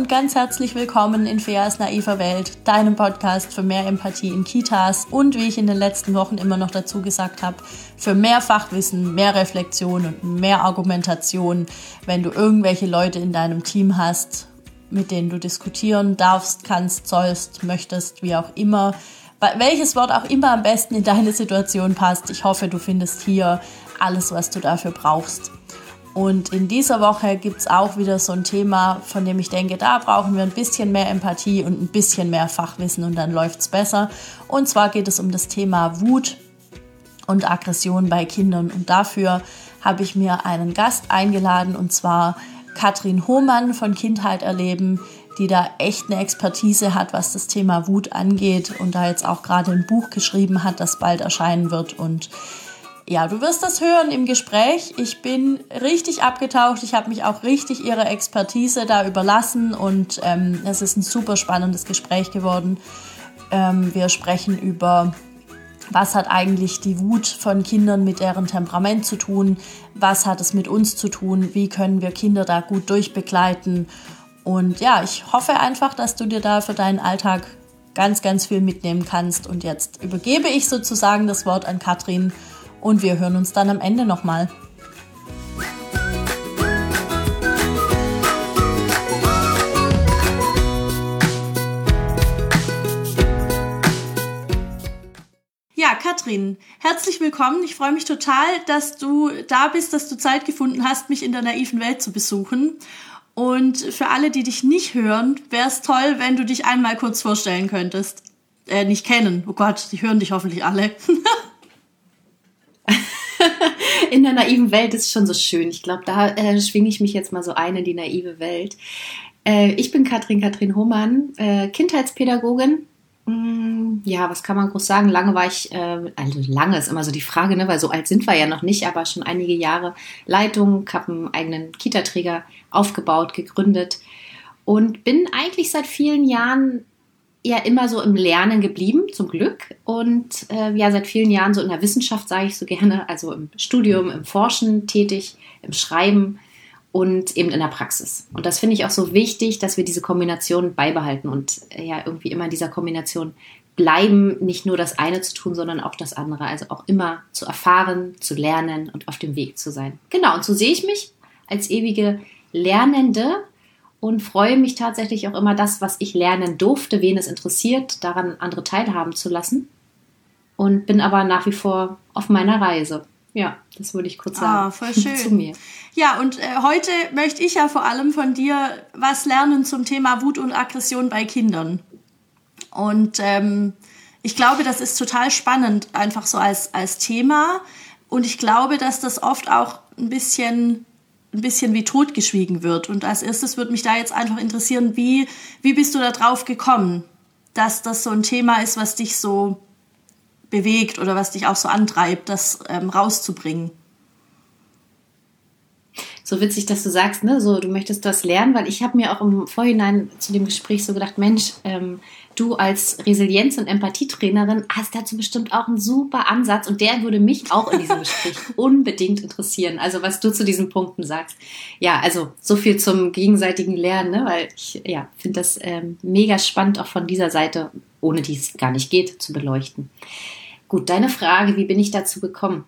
und ganz herzlich willkommen in Feas naiver Welt, deinem Podcast für mehr Empathie in Kitas und, wie ich in den letzten Wochen immer noch dazu gesagt habe, für mehr Fachwissen, mehr Reflexion und mehr Argumentation, wenn du irgendwelche Leute in deinem Team hast, mit denen du diskutieren darfst, kannst, sollst, möchtest, wie auch immer. Welches Wort auch immer am besten in deine Situation passt. Ich hoffe, du findest hier alles, was du dafür brauchst. Und in dieser Woche gibt es auch wieder so ein Thema, von dem ich denke, da brauchen wir ein bisschen mehr Empathie und ein bisschen mehr Fachwissen und dann läuft es besser. Und zwar geht es um das Thema Wut und Aggression bei Kindern. Und dafür habe ich mir einen Gast eingeladen, und zwar Katrin Hohmann von Kindheit erleben, die da echt eine Expertise hat, was das Thema Wut angeht und da jetzt auch gerade ein Buch geschrieben hat, das bald erscheinen wird. Und ja, du wirst das hören im Gespräch. Ich bin richtig abgetaucht. Ich habe mich auch richtig ihrer Expertise da überlassen und es ist ein super spannendes Gespräch geworden. Wir sprechen über, was hat eigentlich die Wut von Kindern mit deren Temperament zu tun? Was hat es mit uns zu tun? Wie können wir Kinder da gut durchbegleiten? Und ja, ich hoffe einfach, dass du dir da für deinen Alltag ganz, ganz viel mitnehmen kannst. Und jetzt übergebe ich sozusagen das Wort an Katrin. Und wir hören uns dann am Ende nochmal. Ja, Katrin, herzlich willkommen. Ich freue mich total, dass du da bist, dass du Zeit gefunden hast, mich in der naiven Welt zu besuchen. Und für alle, die dich nicht hören, wäre es toll, wenn du dich einmal kurz vorstellen könntest. Nicht kennen. Oh Gott, die hören dich hoffentlich alle. In der naiven Welt ist schon so schön. Ich glaube, da schwinge ich mich jetzt mal so ein in die naive Welt. Ich bin Katrin Hohmann, Kindheitspädagogin. Ja, was kann man groß sagen? Lange war ich, also lange ist immer so die Frage, ne? Weil so alt sind wir ja noch nicht, aber schon einige Jahre Leitung, habe einen eigenen Kita-Träger aufgebaut, gegründet und bin eigentlich seit vielen Jahren ja immer so im Lernen geblieben, zum Glück. Und ja, seit vielen Jahren so in der Wissenschaft, sage ich so gerne, also im Studium, im Forschen tätig, im Schreiben und eben in der Praxis. Und das finde ich auch so wichtig, dass wir diese Kombination beibehalten und ja irgendwie immer in dieser Kombination bleiben, nicht nur das eine zu tun, sondern auch das andere. Also auch immer zu erfahren, zu lernen und auf dem Weg zu sein. Genau, und so sehe ich mich als ewige Lernende und freue mich tatsächlich auch immer, das, was ich lernen durfte, wen es interessiert, daran andere teilhaben zu lassen. Und bin aber nach wie vor auf meiner Reise. Ja, das würde ich kurz sagen. Voll schön. Zu mir. Ja, und heute möchte ich ja vor allem von dir was lernen zum Thema Wut und Aggression bei Kindern. Und ich glaube, das ist total spannend, einfach so als Thema. Und ich glaube, dass das oft auch ein bisschen wie totgeschwiegen wird. Und als erstes würde mich da jetzt einfach interessieren, wie bist du da drauf gekommen, dass das so ein Thema ist, was dich so bewegt oder was dich auch so antreibt, das rauszubringen? So witzig, dass du sagst, ne, so du möchtest das lernen, weil ich habe mir auch im Vorhinein zu dem Gespräch so gedacht, Mensch, du als Resilienz- und Empathietrainerin hast dazu bestimmt auch einen super Ansatz und der würde mich auch in diesem Gespräch unbedingt interessieren. Also was du zu diesen Punkten sagst. Ja, also so viel zum gegenseitigen Lernen, ne, weil ich ja, finde das mega spannend, auch von dieser Seite, ohne die es gar nicht geht, zu beleuchten. Gut, deine Frage, wie bin ich dazu gekommen?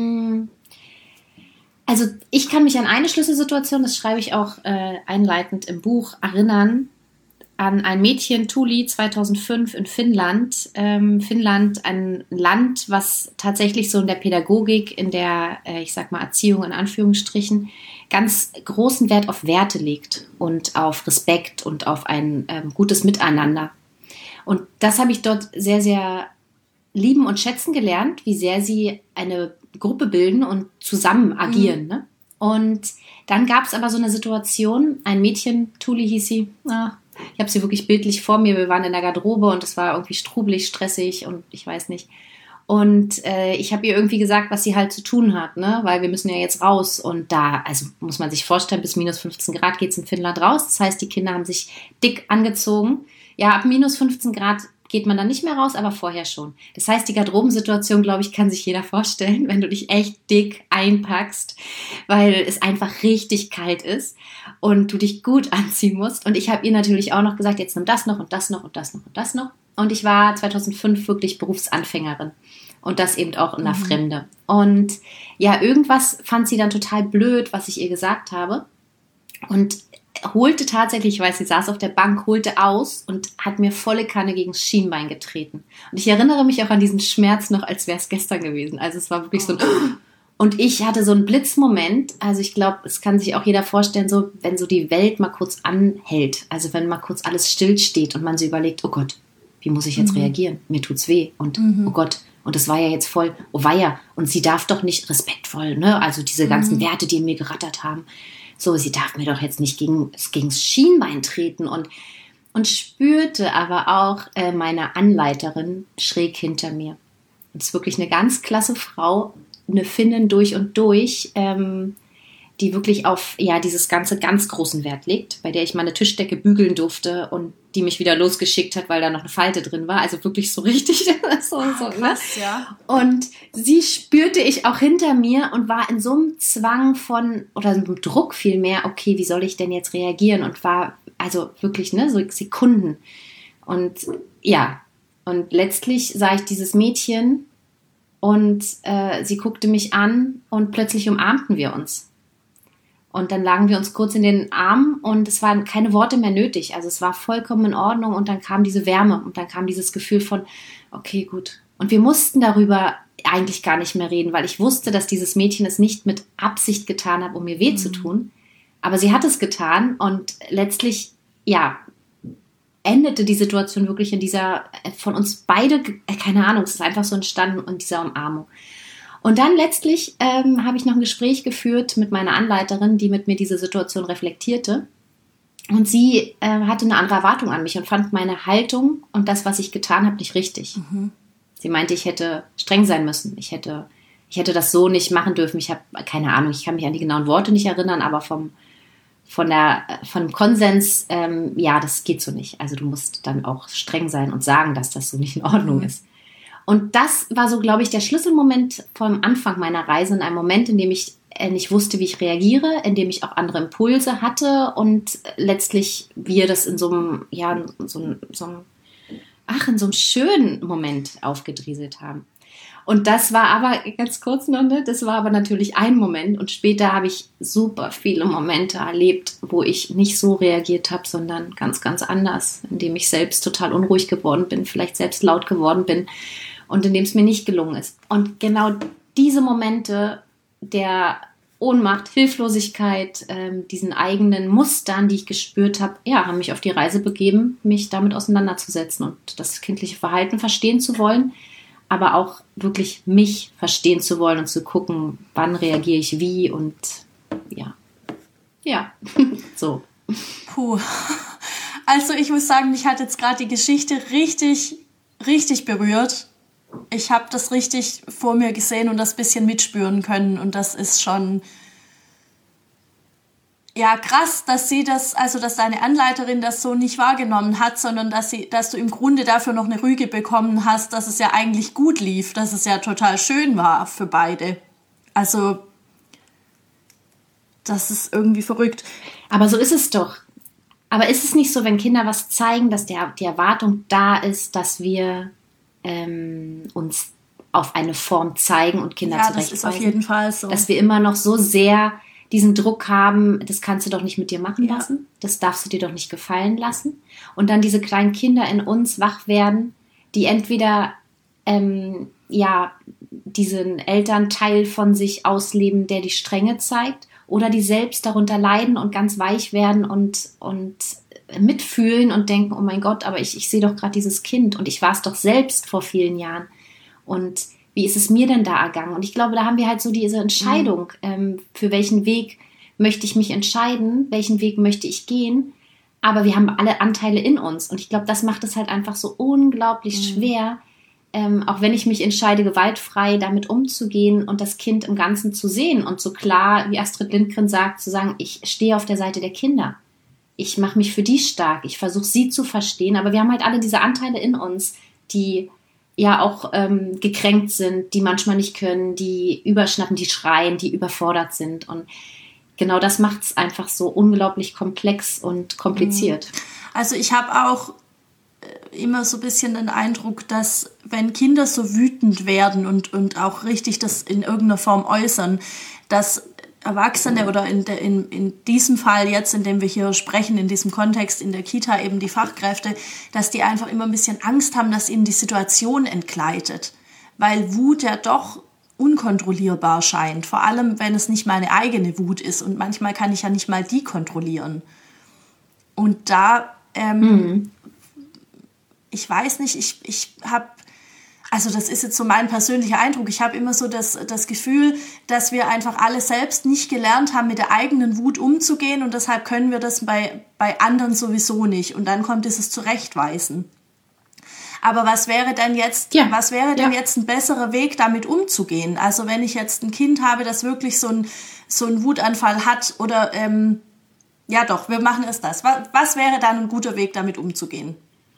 Also ich kann mich an eine Schlüsselsituation, das schreibe ich auch einleitend im Buch, erinnern, an ein Mädchen, Tuuli, 2005 in Finnland. Finnland, ein Land, was tatsächlich so in der Pädagogik, in der, ich sag mal, Erziehung in Anführungsstrichen, ganz großen Wert auf Werte legt und auf Respekt und auf ein gutes Miteinander. Und das habe ich dort sehr, sehr lieben und schätzen gelernt, wie sehr sie eine Gruppe bilden und zusammen agieren. Ne? Und dann gab es aber so eine Situation, ein Mädchen, Tuuli hieß sie, ich habe sie wirklich bildlich vor mir, wir waren in der Garderobe und es war irgendwie strubelig, stressig und ich weiß nicht. Und ich habe ihr irgendwie gesagt, was sie halt zu tun hat, ne? Weil wir müssen ja jetzt raus. Und da, also muss man sich vorstellen, bis minus 15 Grad geht es in Finnland raus. Das heißt, die Kinder haben sich dick angezogen. Ja, ab minus 15 Grad geht man dann nicht mehr raus, aber vorher schon. Das heißt, die Garderobensituation, glaube ich, kann sich jeder vorstellen, wenn du dich echt dick einpackst, weil es einfach richtig kalt ist und du dich gut anziehen musst. Und ich habe ihr natürlich auch noch gesagt, jetzt nimm das noch und das noch und das noch und das noch. Und ich war 2005 wirklich Berufsanfängerin und das eben auch in der Fremde. Und ja, irgendwas fand sie dann total blöd, was ich ihr gesagt habe. Und holte tatsächlich, ich weiß, sie saß auf der Bank, holte aus und hat mir volle Kanne gegen das Schienbein getreten. Und ich erinnere mich auch an diesen Schmerz noch, als wäre es gestern gewesen. Also es war wirklich so ein... Und ich hatte so einen Blitzmoment, also ich glaube, es kann sich auch jeder vorstellen, so wenn so die Welt mal kurz anhält, also wenn mal kurz alles stillsteht und man sich überlegt, oh Gott, wie muss ich jetzt reagieren? Mir tut's weh und oh Gott, und es war ja jetzt voll, oh weia, und sie darf doch nicht respektvoll, ne? Also diese ganzen Werte, die in mir gerattert haben. So, sie darf mir doch jetzt nicht gegens Schienbein treten und spürte aber auch meine Anleiterin schräg hinter mir. Das ist wirklich eine ganz klasse Frau, eine Finnin durch und durch, die wirklich auf dieses ganze ganz großen Wert legt, bei der ich meine Tischdecke bügeln durfte und die mich wieder losgeschickt hat, weil da noch eine Falte drin war. Also wirklich so richtig. so, krass, ja. Und sie spürte ich auch hinter mir und war in so einem Zwang oder so einem Druck vielmehr, okay, wie soll ich denn jetzt reagieren? Und war also wirklich so Sekunden. Und ja, und letztlich sah ich dieses Mädchen und sie guckte mich an und plötzlich umarmten wir uns. Und dann lagen wir uns kurz in den Armen und es waren keine Worte mehr nötig. Also es war vollkommen in Ordnung und dann kam diese Wärme und dann kam dieses Gefühl von, okay, gut. Und wir mussten darüber eigentlich gar nicht mehr reden, weil ich wusste, dass dieses Mädchen es nicht mit Absicht getan hat, um mir weh zu tun. Aber sie hat es getan und letztlich, endete die Situation wirklich in dieser, von uns beide, keine Ahnung, es ist einfach so entstanden in dieser Umarmung. Und dann letztlich habe ich noch ein Gespräch geführt mit meiner Anleiterin, die mit mir diese Situation reflektierte. Und sie hatte eine andere Erwartung an mich und fand meine Haltung und das, was ich getan habe, nicht richtig. Sie meinte, ich hätte streng sein müssen. Ich hätte das so nicht machen dürfen. Ich habe keine Ahnung, ich kann mich an die genauen Worte nicht erinnern, aber vom Konsens, das geht so nicht. Also du musst dann auch streng sein und sagen, dass das so nicht in Ordnung ist. Und das war so, glaube ich, der Schlüsselmoment vom Anfang meiner Reise, in einem Moment, in dem ich nicht wusste, wie ich reagiere, in dem ich auch andere Impulse hatte und letztlich wir das in so einem schönen Moment aufgedrieselt haben. Und das war aber, ganz kurz noch, das war aber natürlich ein Moment und später habe ich super viele Momente erlebt, wo ich nicht so reagiert habe, sondern ganz, ganz anders, indem ich selbst total unruhig geworden bin, vielleicht selbst laut geworden bin und indem es mir nicht gelungen ist. Und genau diese Momente der Ohnmacht, Hilflosigkeit, diesen eigenen Mustern, die ich gespürt habe, haben mich auf die Reise begeben, mich damit auseinanderzusetzen und das kindliche Verhalten verstehen zu wollen, aber auch wirklich mich verstehen zu wollen und zu gucken, wann reagiere ich wie und so. Puh. Also ich muss sagen, mich hat jetzt gerade die Geschichte richtig, richtig berührt. Ich habe das richtig vor mir gesehen und das bisschen mitspüren können und das ist schon krass, dass dass deine Anleiterin das so nicht wahrgenommen hat, sondern dass du im Grunde dafür noch eine Rüge bekommen hast, dass es ja eigentlich gut lief, dass es ja total schön war für beide. Also das ist irgendwie verrückt. Aber so ist es doch. Aber ist es nicht so, wenn Kinder was zeigen, dass die Erwartung da ist, dass wir uns auf eine Form zeigen und Kinder zurechtweisen? Das ist auf jeden Fall so. Dass wir immer noch so sehr diesen Druck haben, das kannst du doch nicht mit dir machen lassen, das darfst du dir doch nicht gefallen lassen. Und dann diese kleinen Kinder in uns wach werden, die entweder diesen Elternteil von sich ausleben, der die Strenge zeigt, oder die selbst darunter leiden und ganz weich werden und mitfühlen und denken, oh mein Gott, aber ich sehe doch gerade dieses Kind und ich war es doch selbst vor vielen Jahren. Und wie ist es mir denn da ergangen? Und ich glaube, da haben wir halt so diese Entscheidung, für welchen Weg möchte ich mich entscheiden, welchen Weg möchte ich gehen. Aber wir haben alle Anteile in uns. Und ich glaube, das macht es halt einfach so unglaublich schwer, auch wenn ich mich entscheide, gewaltfrei damit umzugehen und das Kind im Ganzen zu sehen und so klar, wie Astrid Lindgren sagt, zu sagen, ich stehe auf der Seite der Kinder. ich mache mich für die stark, ich versuche sie zu verstehen, aber wir haben halt alle diese Anteile in uns, die ja auch gekränkt sind, die manchmal nicht können, die überschnappen, die schreien, die überfordert sind. Und genau das macht es einfach so unglaublich komplex und kompliziert. Also ich habe auch immer so ein bisschen den Eindruck, dass wenn Kinder so wütend werden und auch richtig das in irgendeiner Form äußern, dass Erwachsene oder in diesem Fall jetzt, in dem wir hier sprechen, in diesem Kontext in der Kita eben die Fachkräfte, dass die einfach immer ein bisschen Angst haben, dass ihnen die Situation entgleitet. Weil Wut ja doch unkontrollierbar scheint, vor allem wenn es nicht meine eigene Wut ist und manchmal kann ich ja nicht mal die kontrollieren. Und da, ich weiß nicht, ich habe, also das ist jetzt so mein persönlicher Eindruck, ich habe immer so das Gefühl, dass wir einfach alle selbst nicht gelernt haben, mit der eigenen Wut umzugehen und deshalb können wir das bei anderen sowieso nicht und dann kommt dieses Zurechtweisen. Aber was wäre denn jetzt ein besserer Weg, damit umzugehen? Also wenn ich jetzt ein Kind habe, das wirklich so einen Wutanfall hat oder, ja doch, wir machen es das. Was wäre dann ein guter Weg, damit umzugehen?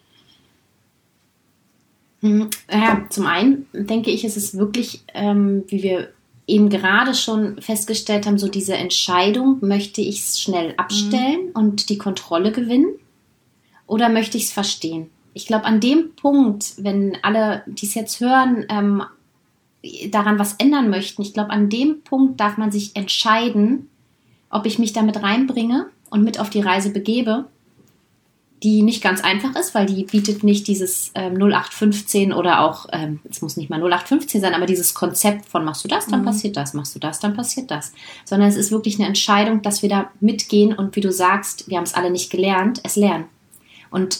Ja, zum einen denke ich, ist es wirklich, wie wir eben gerade schon festgestellt haben, so diese Entscheidung, möchte ich es schnell abstellen und die Kontrolle gewinnen oder möchte ich es verstehen? Ich glaube, an dem Punkt, wenn alle, die es jetzt hören, daran was ändern möchten, ich glaube, an dem Punkt darf man sich entscheiden, ob ich mich damit reinbringe und mit auf die Reise begebe, die nicht ganz einfach ist, weil die bietet nicht dieses 0815 oder auch, es muss nicht mal 0815 sein, aber dieses Konzept von machst du das, dann passiert das, machst du das, dann passiert das. Sondern es ist wirklich eine Entscheidung, dass wir da mitgehen und wie du sagst, wir haben es alle nicht gelernt, es lernen. Und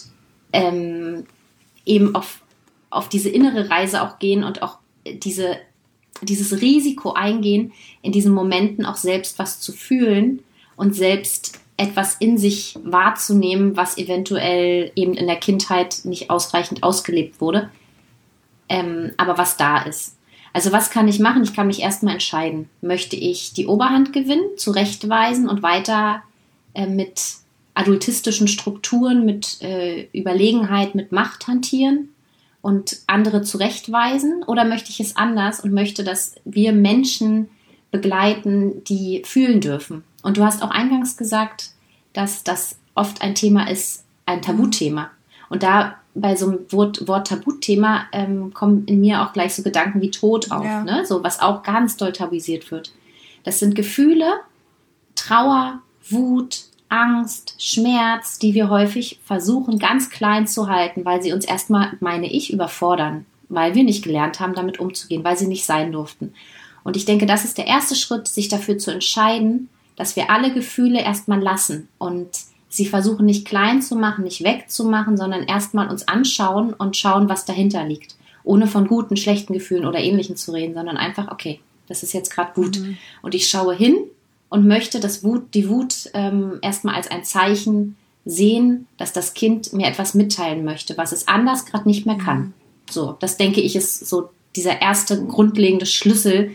eben auf diese innere Reise auch gehen und auch dieses Risiko eingehen, in diesen Momenten auch selbst was zu fühlen und selbst etwas in sich wahrzunehmen, was eventuell eben in der Kindheit nicht ausreichend ausgelebt wurde, aber was da ist. Also was kann ich machen? Ich kann mich erstmal entscheiden. Möchte ich die Oberhand gewinnen, zurechtweisen und weiter mit adultistischen Strukturen, mit Überlegenheit, mit Macht hantieren und andere zurechtweisen? Oder möchte ich es anders und möchte, dass wir Menschen begleiten, die fühlen dürfen? Und du hast auch eingangs gesagt, dass das oft ein Thema ist, ein Tabuthema. Und da bei so einem Wort Tabuthema kommen in mir auch gleich so Gedanken wie Tod auf, ne? So, was auch ganz doll tabuisiert wird. Das sind Gefühle, Trauer, Wut, Angst, Schmerz, die wir häufig versuchen, ganz klein zu halten, weil sie uns erstmal, meine ich, überfordern, weil wir nicht gelernt haben, damit umzugehen, weil sie nicht sein durften. Und ich denke, das ist der erste Schritt, sich dafür zu entscheiden, dass wir alle Gefühle erstmal lassen und sie versuchen nicht klein zu machen, nicht wegzumachen, sondern erstmal uns anschauen und schauen, was dahinter liegt. Ohne von guten, schlechten Gefühlen oder Ähnlichem zu reden, sondern einfach, okay, das ist jetzt gerade gut. Und ich schaue hin und möchte die Wut erstmal als ein Zeichen sehen, dass das Kind mir etwas mitteilen möchte, was es anders gerade nicht mehr kann. So, das denke ich ist so dieser erste grundlegende Schlüssel,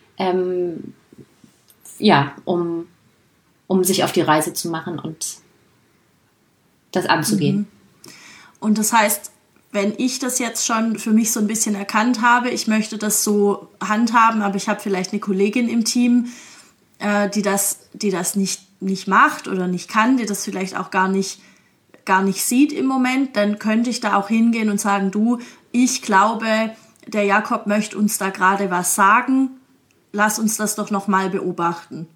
um sich auf die Reise zu machen und das anzugehen. Und das heißt, wenn ich das jetzt schon für mich so ein bisschen erkannt habe, ich möchte das so handhaben, aber ich habe vielleicht eine Kollegin im Team, die das nicht macht oder nicht kann, die das vielleicht auch gar nicht sieht im Moment, dann könnte ich da auch hingehen und sagen, du, ich glaube, der Jakob möchte uns da gerade was sagen, lass uns das doch nochmal beobachten.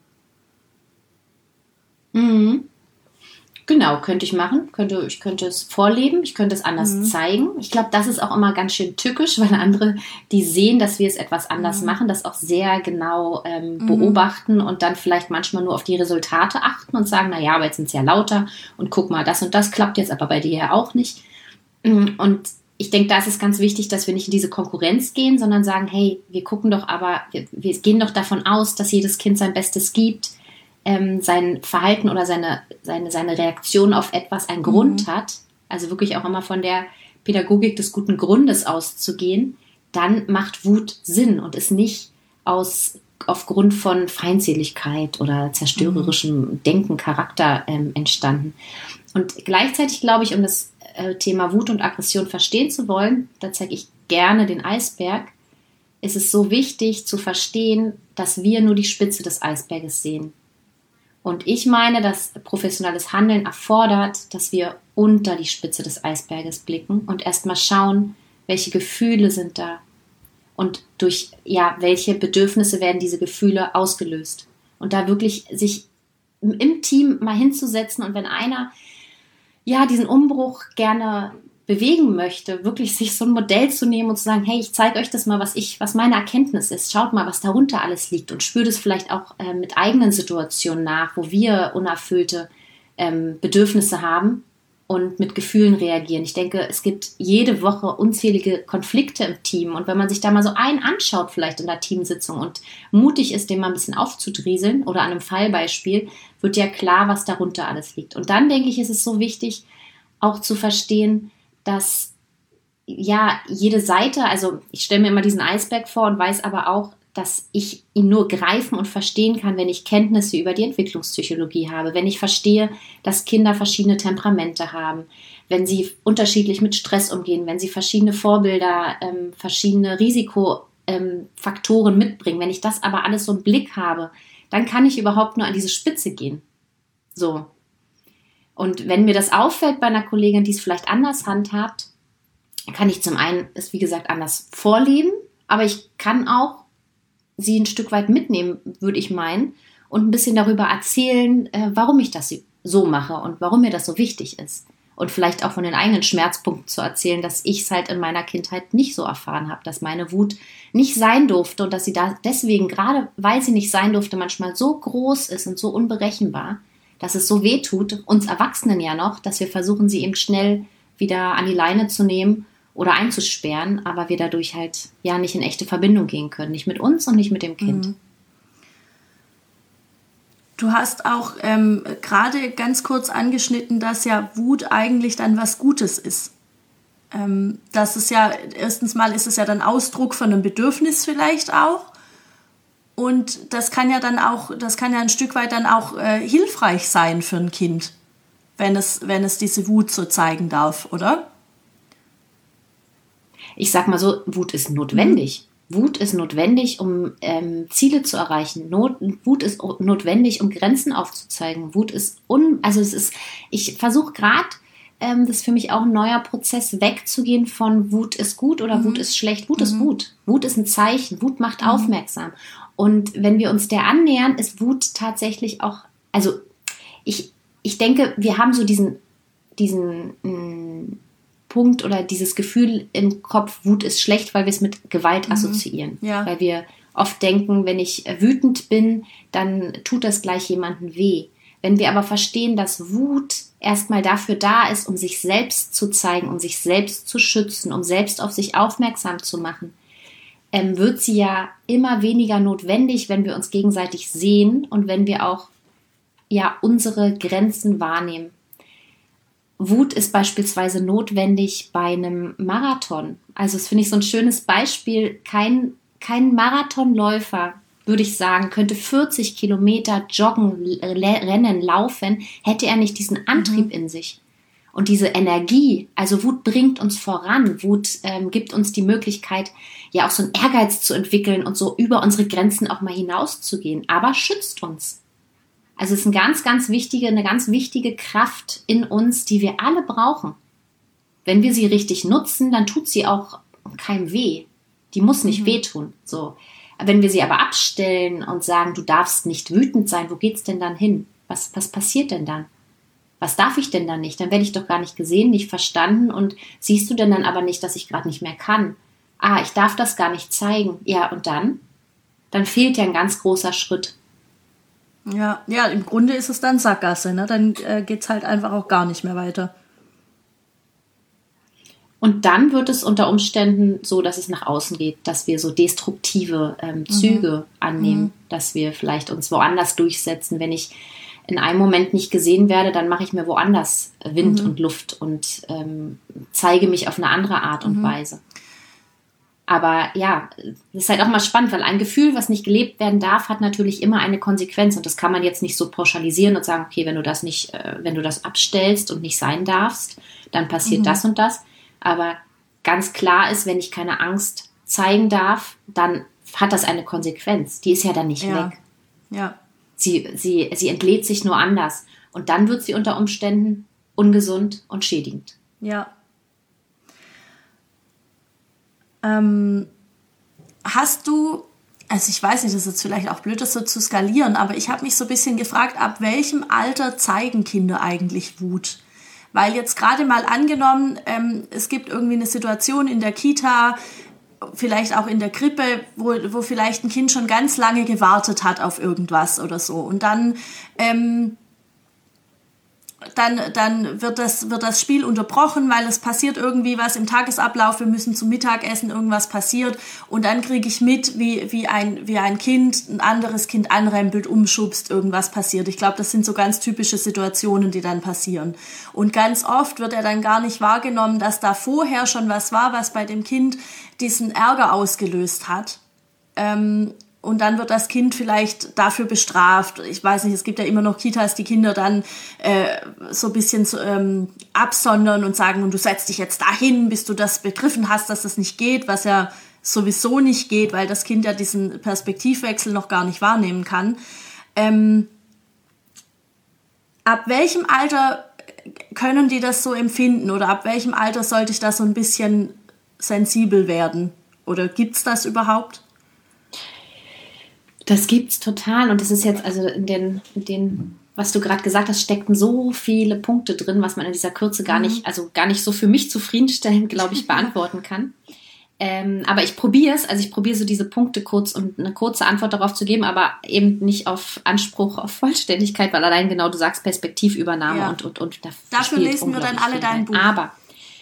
Genau, könnte ich machen. Ich könnte es vorleben, ich könnte es anders zeigen. Ich glaube, das ist auch immer ganz schön tückisch, weil andere, die sehen, dass wir es etwas anders machen, das auch sehr genau beobachten und dann vielleicht manchmal nur auf die Resultate achten und sagen, naja, aber jetzt sind es ja lauter und guck mal, das und das klappt jetzt aber bei dir ja auch nicht. Und ich denke, da ist es ganz wichtig, dass wir nicht in diese Konkurrenz gehen, sondern sagen, hey, wir gucken doch aber, wir gehen doch davon aus, dass jedes Kind sein Bestes gibt, sein Verhalten oder seine Reaktion auf etwas einen Grund hat, also wirklich auch immer von der Pädagogik des guten Grundes auszugehen, dann macht Wut Sinn und ist nicht aus aufgrund von Feindseligkeit oder zerstörerischem Denken, Charakter entstanden. Und gleichzeitig glaube ich, um das Thema Wut und Aggression verstehen zu wollen, da zeige ich gerne den Eisberg, ist es so wichtig zu verstehen, dass wir nur die Spitze des Eisberges sehen. Und ich meine, dass professionelles Handeln erfordert, dass wir unter die Spitze des Eisberges blicken und erstmal schauen, welche Gefühle sind da und durch welche Bedürfnisse werden diese Gefühle ausgelöst. Und da wirklich sich im Team mal hinzusetzen und wenn einer diesen Umbruch gerne bewegen möchte, wirklich sich so ein Modell zu nehmen und zu sagen, hey, ich zeige euch das mal, was meine Erkenntnis ist. Schaut mal, was darunter alles liegt und spürt es vielleicht auch mit eigenen Situationen nach, wo wir unerfüllte Bedürfnisse haben und mit Gefühlen reagieren. Ich denke, es gibt jede Woche unzählige Konflikte im Team und wenn man sich da mal so einen anschaut, vielleicht in der Teamsitzung und mutig ist, den mal ein bisschen aufzudrieseln oder an einem Fallbeispiel, wird ja klar, was darunter alles liegt. Und dann, denke ich, ist es so wichtig, auch zu verstehen, dass jede Seite, also ich stelle mir immer diesen Eisberg vor und weiß aber auch, dass ich ihn nur greifen und verstehen kann, wenn ich Kenntnisse über die Entwicklungspsychologie habe, wenn ich verstehe, dass Kinder verschiedene Temperamente haben, wenn sie unterschiedlich mit Stress umgehen, wenn sie verschiedene Vorbilder, verschiedene Risikofaktoren mitbringen. Wenn ich das aber alles so im Blick habe, dann kann ich überhaupt nur an diese Spitze gehen. So. Und wenn mir das auffällt bei einer Kollegin, die es vielleicht anders handhabt, kann ich zum einen es, wie gesagt, anders vorleben, aber ich kann auch sie ein Stück weit mitnehmen, würde ich meinen, und ein bisschen darüber erzählen, warum ich das so mache und warum mir das so wichtig ist. Und vielleicht auch von den eigenen Schmerzpunkten zu erzählen, dass ich es halt in meiner Kindheit nicht so erfahren habe, dass meine Wut nicht sein durfte und dass sie da deswegen, gerade weil sie nicht sein durfte, manchmal so groß ist und so unberechenbar, dass es so weh tut, uns Erwachsenen ja noch, dass wir versuchen, sie eben schnell wieder an die Leine zu nehmen oder einzusperren, aber wir dadurch halt nicht in echte Verbindung gehen können. Nicht mit uns und nicht mit dem Kind. Du hast auch gerade ganz kurz angeschnitten, dass ja Wut eigentlich dann was Gutes ist. Das ist ja, erstens mal ist es ja dann Ausdruck von einem Bedürfnis vielleicht auch. Und das kann ja ein Stück weit dann auch hilfreich sein für ein Kind, wenn es diese Wut so zeigen darf, oder? Ich sag mal so, Wut ist notwendig. Wut ist notwendig, um Ziele zu erreichen. Wut ist notwendig, um Grenzen aufzuzeigen. Ich versuche gerade, das ist für mich auch ein neuer Prozess, wegzugehen von Wut ist gut oder Wut ist schlecht. Wut ist gut. Wut ist ein Zeichen. Wut macht aufmerksam. Und wenn wir uns der annähern, ist Wut tatsächlich auch, also ich denke, wir haben so diesen Punkt oder dieses Gefühl im Kopf, Wut ist schlecht, weil wir es mit Gewalt assoziieren. Ja. Weil wir oft denken, wenn ich wütend bin, dann tut das gleich jemandem weh. Wenn wir aber verstehen, dass Wut erstmal dafür da ist, um sich selbst zu zeigen, um sich selbst zu schützen, um selbst auf sich aufmerksam zu machen, wird sie ja immer weniger notwendig, wenn wir uns gegenseitig sehen und wenn wir auch unsere Grenzen wahrnehmen. Wut ist beispielsweise notwendig bei einem Marathon. Also das finde ich so ein schönes Beispiel. Kein Marathonläufer, würde ich sagen, könnte 40 Kilometer joggen, rennen, laufen, hätte er nicht diesen Antrieb in sich. Und diese Energie, also Wut bringt uns voran. Wut gibt uns die Möglichkeit, auch so einen Ehrgeiz zu entwickeln und so über unsere Grenzen auch mal hinauszugehen, aber schützt uns. Also es ist eine ganz wichtige Kraft in uns, die wir alle brauchen. Wenn wir sie richtig nutzen, dann tut sie auch keinem weh. Die muss nicht wehtun. So. Wenn wir sie aber abstellen und sagen, du darfst nicht wütend sein, wo geht's denn dann hin? Was passiert denn dann? Was darf ich denn dann nicht? Dann werde ich doch gar nicht gesehen, nicht verstanden und siehst du denn dann aber nicht, dass ich gerade nicht mehr kann? Ich darf das gar nicht zeigen. Ja, und dann? Dann fehlt ja ein ganz großer Schritt. Ja, im Grunde ist es dann Sackgasse, ne? Dann geht's halt einfach auch gar nicht mehr weiter. Und dann wird es unter Umständen so, dass es nach außen geht, dass wir so destruktive Züge annehmen, dass wir vielleicht uns woanders durchsetzen. Wenn ich in einem Moment nicht gesehen werde, dann mache ich mir woanders Wind und Luft und zeige mich auf eine andere Art und Weise. Aber ja, das ist halt auch mal spannend, weil ein Gefühl, was nicht gelebt werden darf, hat natürlich immer eine Konsequenz. Und das kann man jetzt nicht so pauschalisieren und sagen, okay, wenn du das abstellst und nicht sein darfst, dann passiert das und das. Aber ganz klar ist, wenn ich keine Angst zeigen darf, dann hat das eine Konsequenz. Die ist ja dann nicht weg. Ja. Sie entlädt sich nur anders. Und dann wird sie unter Umständen ungesund und schädigend. Ja. Hast du, also ich weiß nicht, das ist jetzt vielleicht auch blöd, das so zu skalieren, aber ich habe mich so ein bisschen gefragt, ab welchem Alter zeigen Kinder eigentlich Wut? Weil jetzt gerade mal angenommen, es gibt irgendwie eine Situation in der Kita, vielleicht auch in der Krippe, wo vielleicht ein Kind schon ganz lange gewartet hat auf irgendwas oder so. Und dann wird das Spiel unterbrochen, weil es passiert irgendwie was im Tagesablauf, wir müssen zum Mittagessen, irgendwas passiert und dann kriege ich mit, wie ein Kind ein anderes Kind anrempelt, umschubst, irgendwas passiert. Ich glaube, das sind so ganz typische Situationen, die dann passieren. Und ganz oft wird ja dann gar nicht wahrgenommen, dass da vorher schon was war, was bei dem Kind diesen Ärger ausgelöst hat. Und dann wird das Kind vielleicht dafür bestraft. Ich weiß nicht, es gibt ja immer noch Kitas, die Kinder dann so ein bisschen absondern und sagen, und du setzt dich jetzt dahin, bis du das begriffen hast, dass das nicht geht, was ja sowieso nicht geht, weil das Kind ja diesen Perspektivwechsel noch gar nicht wahrnehmen kann. Ab welchem Alter können die das so empfinden oder ab welchem Alter sollte ich da so ein bisschen sensibel werden? Oder gibt's das überhaupt? Das gibt's total und das ist jetzt, also in den, was du gerade gesagt hast, steckten so viele Punkte drin, was man in dieser Kürze gar nicht so für mich zufriedenstellend, glaube ich, beantworten kann. Aber ich probiere es, also ich probiere so diese Punkte kurz und eine kurze Antwort darauf zu geben, aber eben nicht auf Anspruch auf Vollständigkeit, weil allein genau du sagst Perspektivübernahme und dafür lesen wir dann alle dein Buch. Aber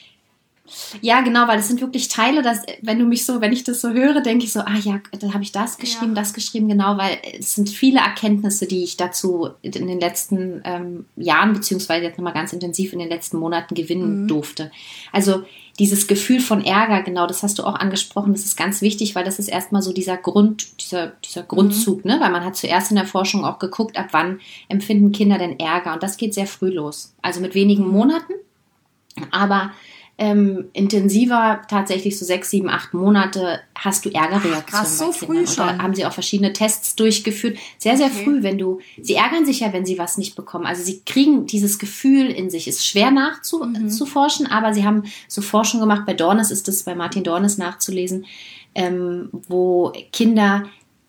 ja, genau, weil es sind wirklich Teile, dass, wenn ich das so höre, denke ich so, da habe ich das geschrieben, genau, weil es sind viele Erkenntnisse, die ich dazu in den letzten Jahren, beziehungsweise jetzt nochmal ganz intensiv in den letzten Monaten gewinnen durfte. Also dieses Gefühl von Ärger, genau, das hast du auch angesprochen, das ist ganz wichtig, weil das ist erstmal so dieser Grundzug, ne? Weil man hat zuerst in der Forschung auch geguckt, ab wann empfinden Kinder denn Ärger und das geht sehr früh los, also mit wenigen Monaten, aber intensiver, tatsächlich so 6, 7, 8 Monate hast du Ärgerreaktionen. Krass, so früh schon. Und da haben sie auch verschiedene Tests durchgeführt. Sehr, sehr früh, sie ärgern sich ja, wenn sie was nicht bekommen. Also sie kriegen dieses Gefühl in sich. Ist schwer nachzuforschen, aber sie haben so Forschung gemacht. Bei Dornes ist es, bei Martin Dornes nachzulesen, wo Kinder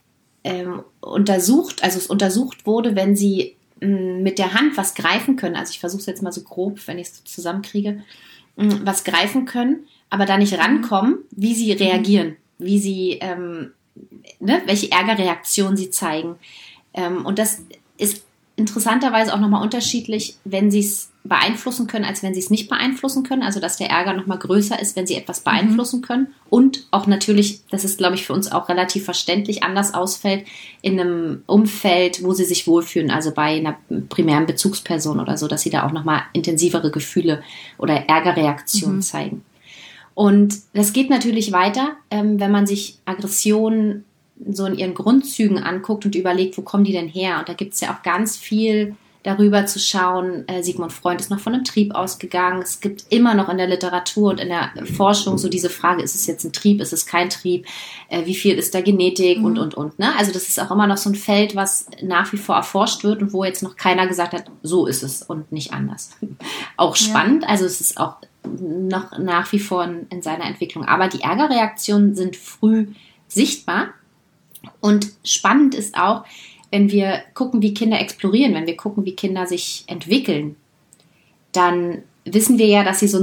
untersucht wurde, wenn sie mit der Hand was greifen können. Also ich versuche es jetzt mal so grob, wenn ich es zusammenkriege, was greifen können, aber da nicht rankommen, wie sie reagieren, wie sie, welche Ärgerreaktion sie zeigen. Und das ist interessanterweise auch nochmal unterschiedlich, wenn sie es beeinflussen können, als wenn sie es nicht beeinflussen können. Also dass der Ärger nochmal größer ist, wenn sie etwas beeinflussen können. Und auch natürlich, das ist, glaube ich, für uns auch relativ verständlich, anders ausfällt in einem Umfeld, wo sie sich wohlfühlen, also bei einer primären Bezugsperson oder so, dass sie da auch nochmal intensivere Gefühle oder Ärgerreaktionen zeigen. Und das geht natürlich weiter, wenn man sich Aggressionen so in ihren Grundzügen anguckt und überlegt, wo kommen die denn her? Und da gibt es ja auch ganz viel darüber zu schauen. Sigmund Freud ist noch von einem Trieb ausgegangen. Es gibt immer noch in der Literatur und in der Forschung so diese Frage, ist es jetzt ein Trieb, ist es kein Trieb? Wie viel ist da Genetik und. Ne? Also das ist auch immer noch so ein Feld, was nach wie vor erforscht wird und wo jetzt noch keiner gesagt hat, so ist es und nicht anders. Auch spannend, also es ist auch noch nach wie vor in seiner Entwicklung. Aber die Ärgerreaktionen sind früh sichtbar. Und spannend ist auch, wenn wir gucken, wie Kinder explorieren, wenn wir gucken, wie Kinder sich entwickeln, dann wissen wir ja, dass sie so einen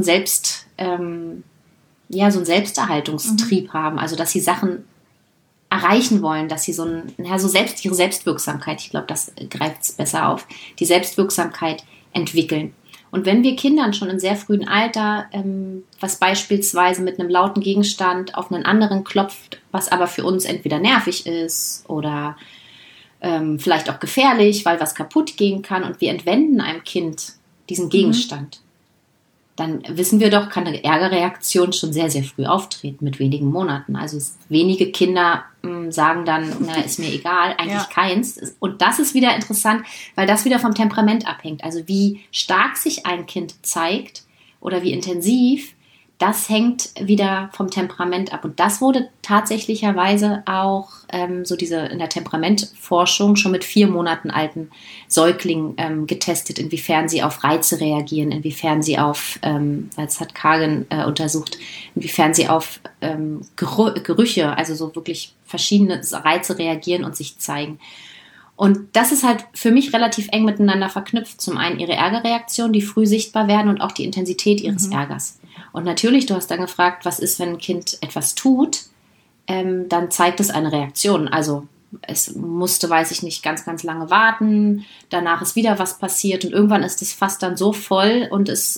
Selbsterhaltungstrieb haben, also dass sie Sachen erreichen wollen, dass sie ihre Selbstwirksamkeit, ich glaube, das greift es besser auf, die Selbstwirksamkeit entwickeln. Und wenn wir Kindern schon im sehr frühen Alter, was beispielsweise mit einem lauten Gegenstand auf einen anderen klopft, was aber für uns entweder nervig ist oder vielleicht auch gefährlich, weil was kaputt gehen kann und wir entwenden einem Kind diesen Gegenstand, dann wissen wir doch, kann eine Ärgerreaktion schon sehr, sehr früh auftreten, mit wenigen Monaten. Also wenige Kinder sagen dann, na, ist mir egal, eigentlich keins. Und das ist wieder interessant, weil das wieder vom Temperament abhängt. Also wie stark sich ein Kind zeigt oder wie intensiv, das hängt wieder vom Temperament ab. Und das wurde tatsächlicherweise auch so in der Temperamentforschung schon mit 4 Monaten alten Säuglingen getestet, inwiefern sie auf Reize reagieren, inwiefern sie auf, das hat Kagan untersucht, inwiefern sie auf Gerüche, also so wirklich verschiedene Reize reagieren und sich zeigen. Und das ist halt für mich relativ eng miteinander verknüpft. Zum einen ihre Ärgerreaktionen, die früh sichtbar werden und auch die Intensität ihres Ärgers. Und natürlich, du hast dann gefragt, was ist, wenn ein Kind etwas tut, dann zeigt es eine Reaktion. Also es musste, weiß ich nicht, ganz, ganz lange warten, danach ist wieder was passiert und irgendwann ist das Fass dann so voll und es,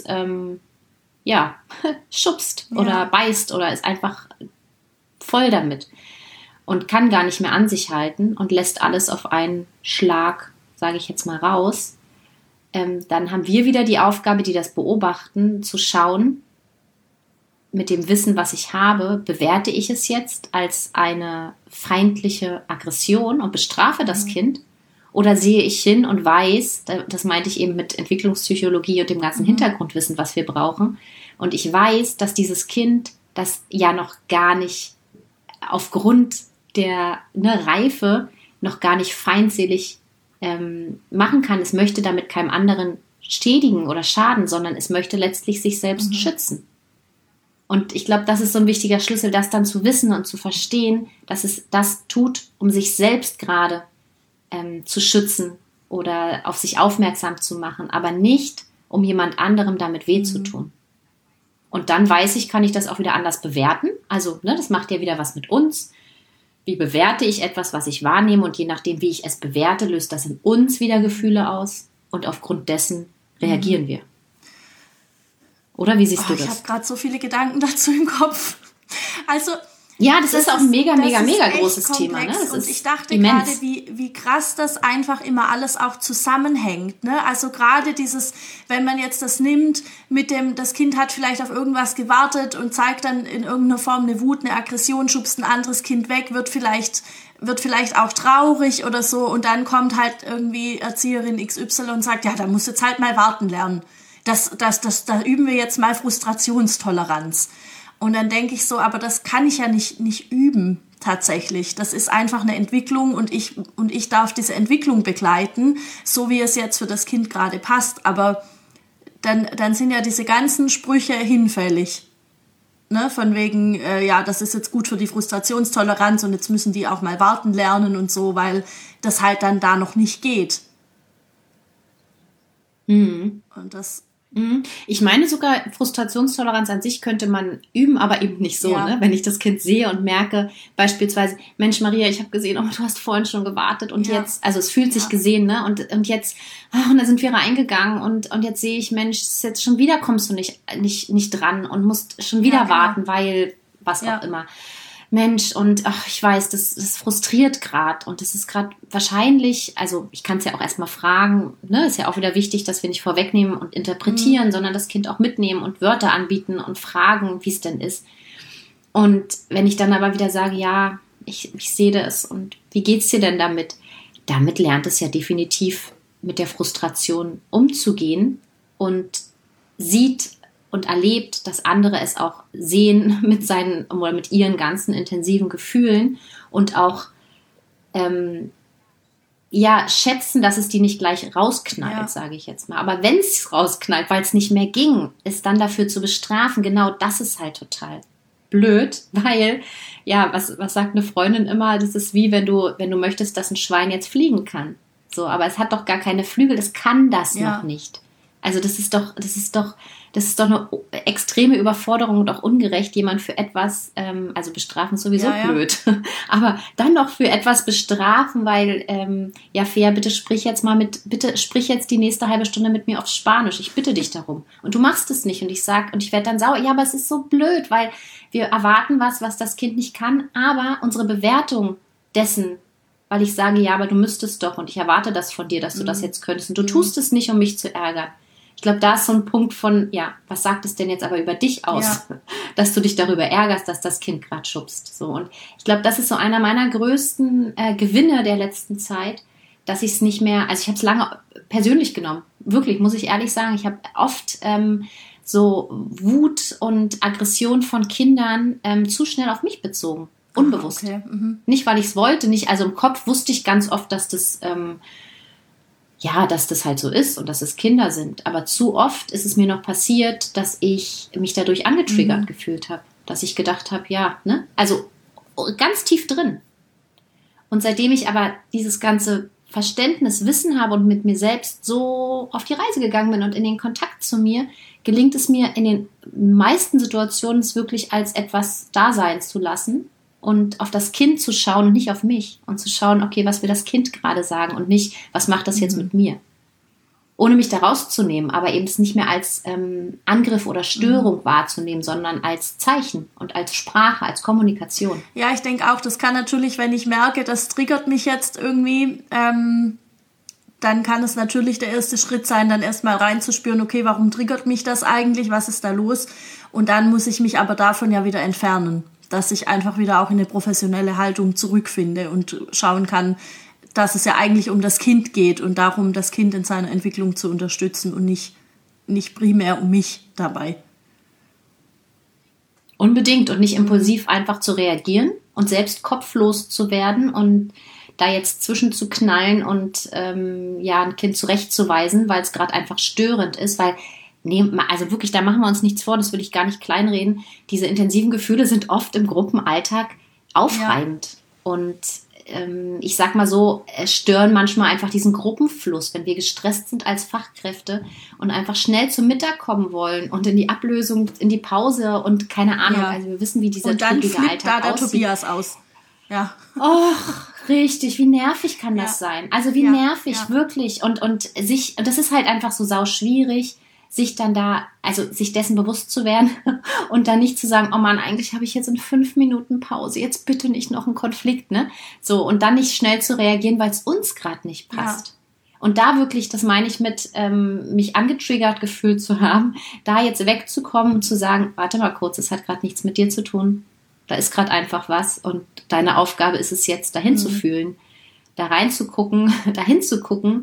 schubst oder beißt oder ist einfach voll damit und kann gar nicht mehr an sich halten und lässt alles auf einen Schlag, sage ich jetzt mal, raus. Dann haben wir wieder die Aufgabe, die das beobachten, zu schauen, mit dem Wissen, was ich habe, bewerte ich es jetzt als eine feindliche Aggression und bestrafe das Kind? Oder sehe ich hin und weiß, das meinte ich eben mit Entwicklungspsychologie und dem ganzen Hintergrundwissen, was wir brauchen, und ich weiß, dass dieses Kind das ja noch gar nicht aufgrund der Reife noch gar nicht feindselig machen kann. Es möchte damit keinem anderen schädigen oder schaden, sondern es möchte letztlich sich selbst schützen. Und ich glaube, das ist so ein wichtiger Schlüssel, das dann zu wissen und zu verstehen, dass es das tut, um sich selbst gerade zu schützen oder auf sich aufmerksam zu machen, aber nicht, um jemand anderem damit weh zu tun. Und dann weiß ich, kann ich das auch wieder anders bewerten. Also, das macht ja wieder was mit uns. Wie bewerte ich etwas, was ich wahrnehme? Und je nachdem, wie ich es bewerte, löst das in uns wieder Gefühle aus. Und aufgrund dessen reagieren wir. Oder wie siehst du das? Ich habe gerade so viele Gedanken dazu im Kopf. Also ja, das ist auch ein mega großes Thema. Ne? Das und ich dachte gerade, wie krass das einfach immer alles auch zusammenhängt. Ne? Also gerade dieses, wenn man jetzt das nimmt, das Kind hat vielleicht auf irgendwas gewartet und zeigt dann in irgendeiner Form eine Wut, eine Aggression, schubst ein anderes Kind weg, wird vielleicht auch traurig oder so, und dann kommt halt irgendwie Erzieherin XY und sagt, ja, da musst du jetzt halt mal warten lernen. Da üben wir jetzt mal Frustrationstoleranz. Und dann denke ich so, aber das kann ich ja nicht üben tatsächlich. Das ist einfach eine Entwicklung und ich darf diese Entwicklung begleiten, so wie es jetzt für das Kind gerade passt. Aber dann sind ja diese ganzen Sprüche hinfällig. Ne? Von wegen, das ist jetzt gut für die Frustrationstoleranz und jetzt müssen die auch mal warten lernen und so, weil das halt dann da noch nicht geht. Und das... Ich meine sogar, Frustrationstoleranz an sich könnte man üben, aber eben nicht so. Ne? Wenn ich das Kind sehe und merke, beispielsweise, Mensch Maria, ich habe gesehen, du hast vorhin schon gewartet und jetzt, also es fühlt sich gesehen, ne? Und jetzt, und da sind wir reingegangen und jetzt sehe ich, Mensch, jetzt schon wieder kommst du nicht dran und musst schon wieder warten, weil was auch immer. Mensch, und ich weiß, das frustriert gerade und das ist gerade wahrscheinlich, also ich kann es ja auch erstmal fragen, ne, ist ja auch wieder wichtig, dass wir nicht vorwegnehmen und interpretieren, sondern das Kind auch mitnehmen und Wörter anbieten und fragen, wie es denn ist. Und wenn ich dann aber wieder sage, ja, ich sehe das und wie geht's dir denn damit? Damit lernt es ja definitiv mit der Frustration umzugehen und sieht und erlebt, dass andere es auch sehen mit seinen oder mit ihren ganzen intensiven Gefühlen und auch schätzen, dass es die nicht gleich rausknallt, sage ich jetzt mal. Aber wenn es rausknallt, weil es nicht mehr ging, es dann dafür zu bestrafen, genau das ist halt total blöd, weil, was sagt eine Freundin immer, das ist wie, wenn du möchtest, dass ein Schwein jetzt fliegen kann. So, aber es hat doch gar keine Flügel, das kann das noch nicht. Also das ist doch eine extreme Überforderung und auch ungerecht, jemand für etwas, also bestrafen ist sowieso blöd, aber dann noch für etwas bestrafen, weil, Fea, bitte sprich jetzt die nächste halbe Stunde mit mir auf Spanisch, ich bitte dich darum. Und du machst es nicht und ich werde dann sauer, aber es ist so blöd, weil wir erwarten was das Kind nicht kann, aber unsere Bewertung dessen, weil ich sage, ja, aber du müsstest doch und ich erwarte das von dir, dass du das jetzt könntest und du tust es nicht, um mich zu ärgern. Ich glaube, da ist so ein Punkt von, ja, was sagt es denn jetzt aber über dich aus, dass du dich darüber ärgerst, dass das Kind gerade schubst. So. Und ich glaube, das ist so einer meiner größten Gewinne der letzten Zeit, dass ich es nicht mehr, also ich habe es lange persönlich genommen. Wirklich, muss ich ehrlich sagen. Ich habe oft so Wut und Aggression von Kindern zu schnell auf mich bezogen. Unbewusst. Okay. Nicht, weil ich es wollte, nicht, also im Kopf wusste ich ganz oft, dass das dass das halt so ist und dass es Kinder sind. Aber zu oft ist es mir noch passiert, dass ich mich dadurch angetriggert gefühlt habe. Dass ich gedacht habe, also ganz tief drin. Und seitdem ich aber dieses ganze Verständnis, Wissen habe und mit mir selbst so auf die Reise gegangen bin und in den Kontakt zu mir, gelingt es mir in den meisten Situationen, es wirklich als etwas da sein zu lassen und auf das Kind zu schauen und nicht auf mich und zu schauen, okay, was will das Kind gerade sagen und nicht, was macht das jetzt mit mir? Ohne mich da rauszunehmen, aber eben es nicht mehr als Angriff oder Störung wahrzunehmen, sondern als Zeichen und als Sprache, als Kommunikation. Ja, ich denke auch, das kann natürlich, wenn ich merke, das triggert mich jetzt irgendwie, dann kann es natürlich der erste Schritt sein, dann erstmal reinzuspüren, okay, warum triggert mich das eigentlich, was ist da los? Und dann muss ich mich aber davon ja wieder entfernen, dass ich einfach wieder auch in eine professionelle Haltung zurückfinde und schauen kann, dass es ja eigentlich um das Kind geht und darum, das Kind in seiner Entwicklung zu unterstützen und nicht primär um mich dabei. Unbedingt und nicht impulsiv einfach zu reagieren und selbst kopflos zu werden und da jetzt zwischenzuknallen und ein Kind zurechtzuweisen, weil es gerade einfach störend ist, weil also wirklich, da machen wir uns nichts vor, das will ich gar nicht kleinreden. Diese intensiven Gefühle sind oft im Gruppenalltag aufreibend und ich sag mal so, stören manchmal einfach diesen Gruppenfluss, wenn wir gestresst sind als Fachkräfte und einfach schnell zum Mittag kommen wollen und in die Ablösung, in die Pause und keine Ahnung, also wir wissen, wie dieser trübige Alltag da der Tobias aus. Ja. Och, richtig, wie nervig kann das sein? Also wie nervig, wirklich. Und das ist halt einfach so sauschwierig, sich dann sich dessen bewusst zu werden und dann nicht zu sagen, oh Mann, eigentlich habe ich jetzt in 5 Minuten Pause, jetzt bitte nicht noch einen Konflikt, ne? So, und dann nicht schnell zu reagieren, weil es uns gerade nicht passt. Ja. Und da wirklich, das meine ich mit, mich angetriggert gefühlt zu haben, da jetzt wegzukommen und zu sagen, warte mal kurz, es hat gerade nichts mit dir zu tun. Da ist gerade einfach was und deine Aufgabe ist es jetzt, dahin zu fühlen, da reinzugucken, dahin zu gucken,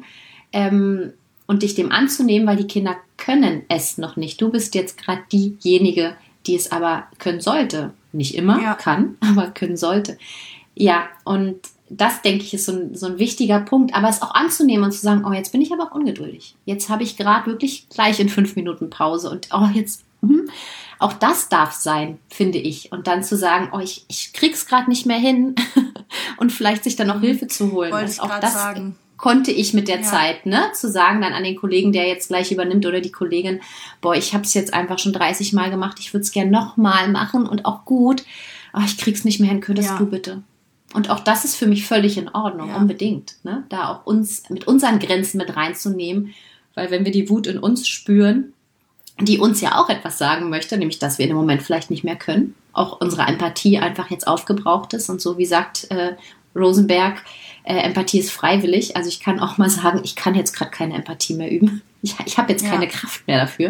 und dich dem anzunehmen, weil die Kinder können es noch nicht. Du bist jetzt gerade diejenige, die es aber können sollte. Nicht immer kann, aber können sollte. Ja, und das, denke ich, ist so ein wichtiger Punkt. Aber es auch anzunehmen und zu sagen, oh, jetzt bin ich aber auch ungeduldig. Jetzt habe ich gerade wirklich gleich in 5 Minuten Pause. Und auch das darf sein, finde ich. Und dann zu sagen, oh, ich krieg's gerade nicht mehr hin. Und vielleicht sich dann noch Hilfe zu holen. Wollte ich gerade sagen. Konnte ich mit der Zeit, ne, zu sagen dann an den Kollegen, der jetzt gleich übernimmt oder die Kollegin, boah, ich habe es jetzt einfach schon 30 Mal gemacht, ich würde es gerne nochmal machen und auch gut, aber ich krieg's nicht mehr hin, könntest du bitte. Und auch das ist für mich völlig in Ordnung, unbedingt, ne, da auch uns mit unseren Grenzen mit reinzunehmen, weil wenn wir die Wut in uns spüren, die uns ja auch etwas sagen möchte, nämlich, dass wir in dem Moment vielleicht nicht mehr können, auch unsere Empathie einfach jetzt aufgebraucht ist und so, wie sagt Rosenberg, Empathie ist freiwillig. Also ich kann auch mal sagen, ich kann jetzt gerade keine Empathie mehr üben. Ich habe jetzt keine Kraft mehr dafür.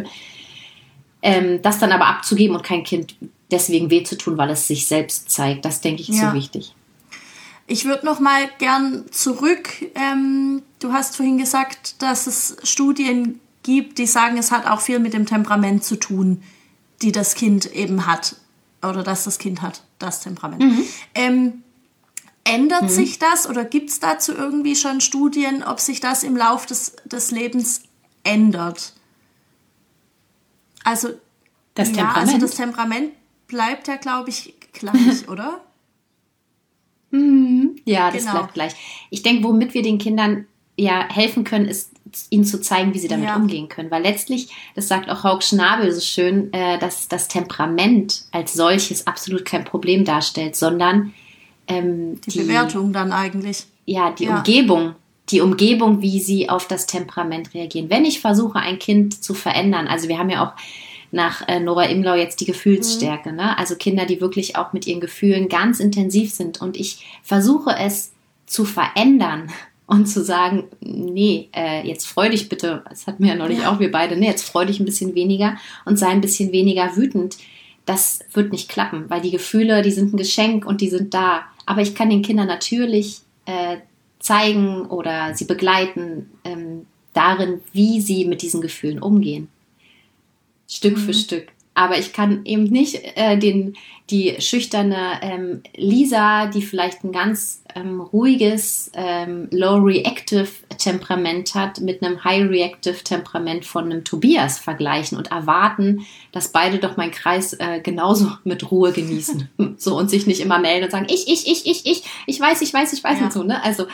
Das dann aber abzugeben und kein Kind deswegen weh zu tun, weil es sich selbst zeigt, das denke ich ist so wichtig. Ich würde noch mal gern zurück. Du hast vorhin gesagt, dass es Studien gibt, die sagen, es hat auch viel mit dem Temperament zu tun, die das Kind eben hat. Oder dass das Kind hat, das Temperament. Ändert sich das oder gibt es dazu irgendwie schon Studien, ob sich das im Lauf des Lebens ändert? Also das Temperament? Also das Temperament bleibt ja, glaube ich, gleich, oder? Ja, das bleibt gleich. Ich denke, womit wir den Kindern helfen können, ist, ihnen zu zeigen, wie sie damit umgehen können. Weil letztlich, das sagt auch Hauk Schnabel so schön, dass das Temperament als solches absolut kein Problem darstellt, sondern die Bewertung dann eigentlich. Ja, die Umgebung, wie sie auf das Temperament reagieren. Wenn ich versuche, ein Kind zu verändern, also wir haben ja auch nach Nora Imlau jetzt die Gefühlsstärke, ne? Also Kinder, die wirklich auch mit ihren Gefühlen ganz intensiv sind und ich versuche es zu verändern, Und zu sagen, nee, jetzt freu dich bitte, das hatten wir ja neulich auch, wir beide, nee, jetzt freu dich ein bisschen weniger und sei ein bisschen weniger wütend. Das wird nicht klappen, weil die Gefühle, die sind ein Geschenk und die sind da. Aber ich kann den Kindern natürlich zeigen oder sie begleiten darin, wie sie mit diesen Gefühlen umgehen. Stück für Stück. Aber ich kann eben nicht die schüchterne Lisa, die vielleicht ein ganz ruhiges, low-reactive Temperament hat, mit einem high-reactive Temperament von einem Tobias vergleichen und erwarten, dass beide doch meinen Kreis genauso mit Ruhe genießen. So, und sich nicht immer melden und sagen, ich weiß und so. Ne? Also,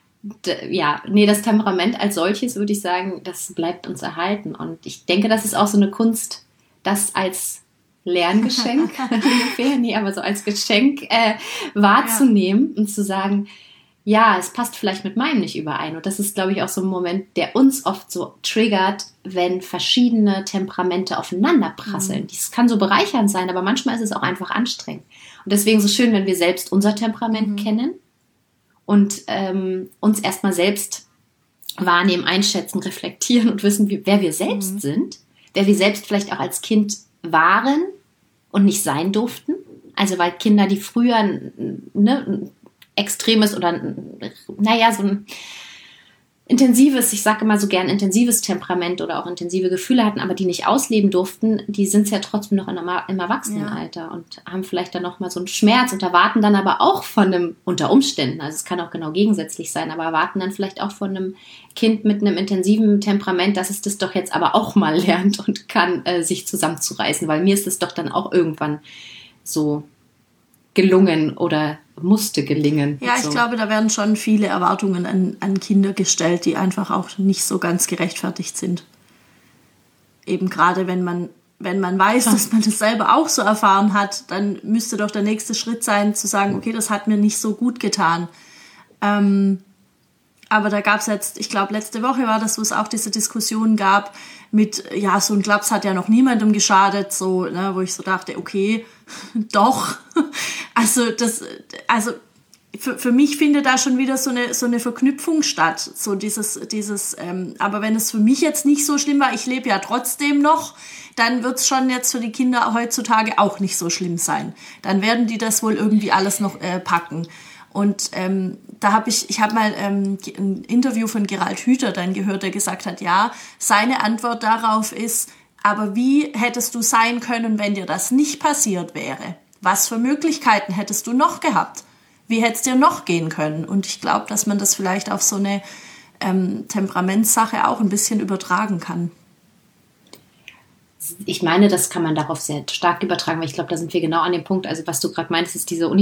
das Temperament als solches, würde ich sagen, das bleibt uns erhalten. Und ich denke, das ist auch so eine Kunst, das als Lerngeschenk ungefähr, aber so als Geschenk wahrzunehmen und zu sagen, ja, es passt vielleicht mit meinem nicht überein. Und das ist, glaube ich, auch so ein Moment, der uns oft so triggert, wenn verschiedene Temperamente aufeinander prasseln. Das kann so bereichernd sein, aber manchmal ist es auch einfach anstrengend. Und deswegen so schön, wenn wir selbst unser Temperament kennen und uns erstmal selbst wahrnehmen, einschätzen, reflektieren und wissen, wer wir selbst sind, wer wir selbst vielleicht auch als Kind waren und nicht sein durften. Also weil Kinder, die früher ein extremes oder so ein intensives, ich sage immer so gern intensives Temperament oder auch intensive Gefühle hatten, aber die nicht ausleben durften, die sind es ja trotzdem noch im Erwachsenenalter und haben vielleicht dann noch mal so einen Schmerz und erwarten dann aber auch von einem, unter Umständen, also es kann auch genau gegensätzlich sein, aber erwarten dann vielleicht auch von einem Kind mit einem intensiven Temperament, dass es das doch jetzt aber auch mal lernt und kann sich zusammenzureißen, weil mir ist es doch dann auch irgendwann so gelungen oder musste gelingen. Ja, ich glaube, da werden schon viele Erwartungen an Kinder gestellt, die einfach auch nicht so ganz gerechtfertigt sind. Eben gerade wenn man weiß, dass man das selber auch so erfahren hat, dann müsste doch der nächste Schritt sein, zu sagen, okay, das hat mir nicht so gut getan. Aber da gab es jetzt, ich glaube, letzte Woche war das, wo es auch diese Diskussion gab mit, ja, so ein Klaps hat ja noch niemandem geschadet, so, ne, wo ich so dachte, okay, doch. Also für mich findet da schon wieder so eine Verknüpfung statt. So aber wenn es für mich jetzt nicht so schlimm war, ich lebe ja trotzdem noch, dann wird es schon jetzt für die Kinder heutzutage auch nicht so schlimm sein. Dann werden die das wohl irgendwie alles noch packen. Und da habe ich mal ein Interview von Gerald Hüther dann gehört, der gesagt hat, ja, seine Antwort darauf ist, aber wie hättest du sein können, wenn dir das nicht passiert wäre? Was für Möglichkeiten hättest du noch gehabt? Wie hätte es dir noch gehen können? Und ich glaube, dass man das vielleicht auf so eine Temperamentssache auch ein bisschen übertragen kann. Ich meine, das kann man darauf sehr stark übertragen, weil ich glaube, da sind wir genau an dem Punkt, also was du gerade meinst, ist diese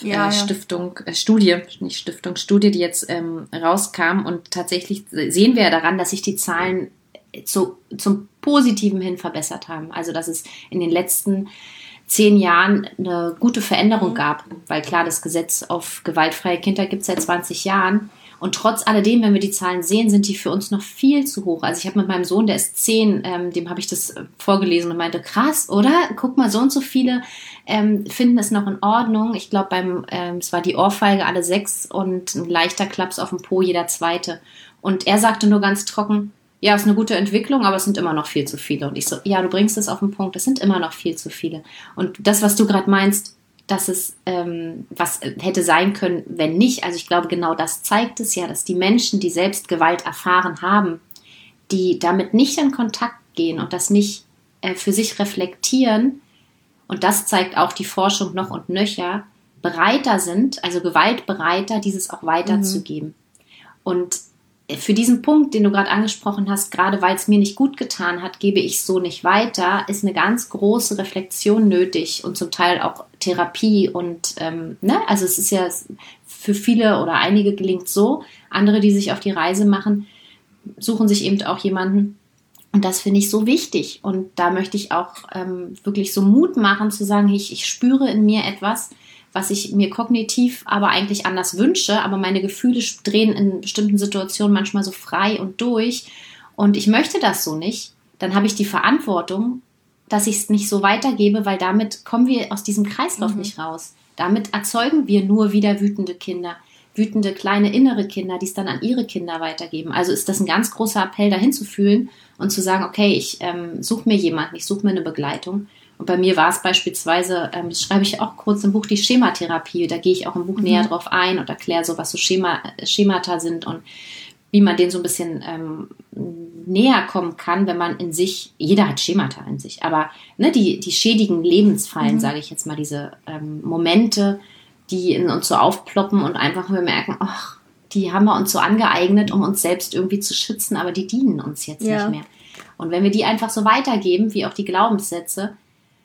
Studie, die jetzt rauskam, und tatsächlich sehen wir ja daran, dass sich die Zahlen zum Positiven hin verbessert haben. Also dass es in den letzten 10 Jahren eine gute Veränderung gab, weil klar, das Gesetz auf gewaltfreie Kindheit gibt es seit 20 Jahren. Und trotz alledem, wenn wir die Zahlen sehen, sind die für uns noch viel zu hoch. Also ich habe mit meinem Sohn, der ist 10, dem habe ich das vorgelesen und meinte, krass, oder? Guck mal, so und so viele finden es noch in Ordnung. Ich glaube, es war die Ohrfeige alle 6 und ein leichter Klaps auf dem Po jeder zweite. Und er sagte nur ganz trocken, ja, ist eine gute Entwicklung, aber es sind immer noch viel zu viele. Und ich so, ja, du bringst es auf den Punkt, es sind immer noch viel zu viele. Und das, was du gerade meinst, dass es was hätte sein können, wenn nicht. Also ich glaube, genau das zeigt es ja, dass die Menschen, die selbst Gewalt erfahren haben, die damit nicht in Kontakt gehen und das nicht für sich reflektieren, und das zeigt auch die Forschung noch und nöcher, bereiter sind, also gewaltbereiter, dieses auch weiterzugeben. Und für diesen Punkt, den du gerade angesprochen hast, gerade weil es mir nicht gut getan hat, gebe ich so nicht weiter, ist eine ganz große Reflexion nötig und zum Teil auch Therapie. Und also es ist ja für viele oder einige gelingt so, andere, die sich auf die Reise machen, suchen sich eben auch jemanden. Und das finde ich so wichtig. Und da möchte ich auch wirklich so Mut machen, zu sagen, ich spüre in mir etwas, was ich mir kognitiv aber eigentlich anders wünsche, aber meine Gefühle drehen in bestimmten Situationen manchmal so frei und durch und ich möchte das so nicht, dann habe ich die Verantwortung, dass ich es nicht so weitergebe, weil damit kommen wir aus diesem Kreislauf nicht raus. Damit erzeugen wir nur wieder wütende Kinder. wütende kleine innere Kinder, die es dann an ihre Kinder weitergeben. Also ist das ein ganz großer Appell, dahin zu fühlen und zu sagen, okay, ich suche mir jemanden, ich suche mir eine Begleitung. Und bei mir war es beispielsweise, das schreibe ich auch kurz im Buch, die Schematherapie. Da gehe ich auch im Buch näher drauf ein und erkläre so, was so Schemata sind und wie man denen so ein bisschen näher kommen kann, wenn man in sich, jeder hat Schemata in sich, aber ne, die schädigen Lebensfallen, sage ich jetzt mal, diese Momente, die in uns so aufploppen und einfach wir merken, ach, die haben wir uns so angeeignet, um uns selbst irgendwie zu schützen, aber die dienen uns jetzt nicht mehr. Und wenn wir die einfach so weitergeben, wie auch die Glaubenssätze,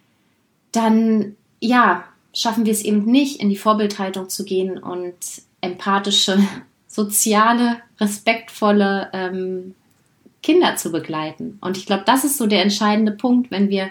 dann, ja, schaffen wir es eben nicht, in die Vorbildhaltung zu gehen und empathische, soziale, respektvolle Kinder zu begleiten. Und ich glaube, das ist so der entscheidende Punkt, wenn wir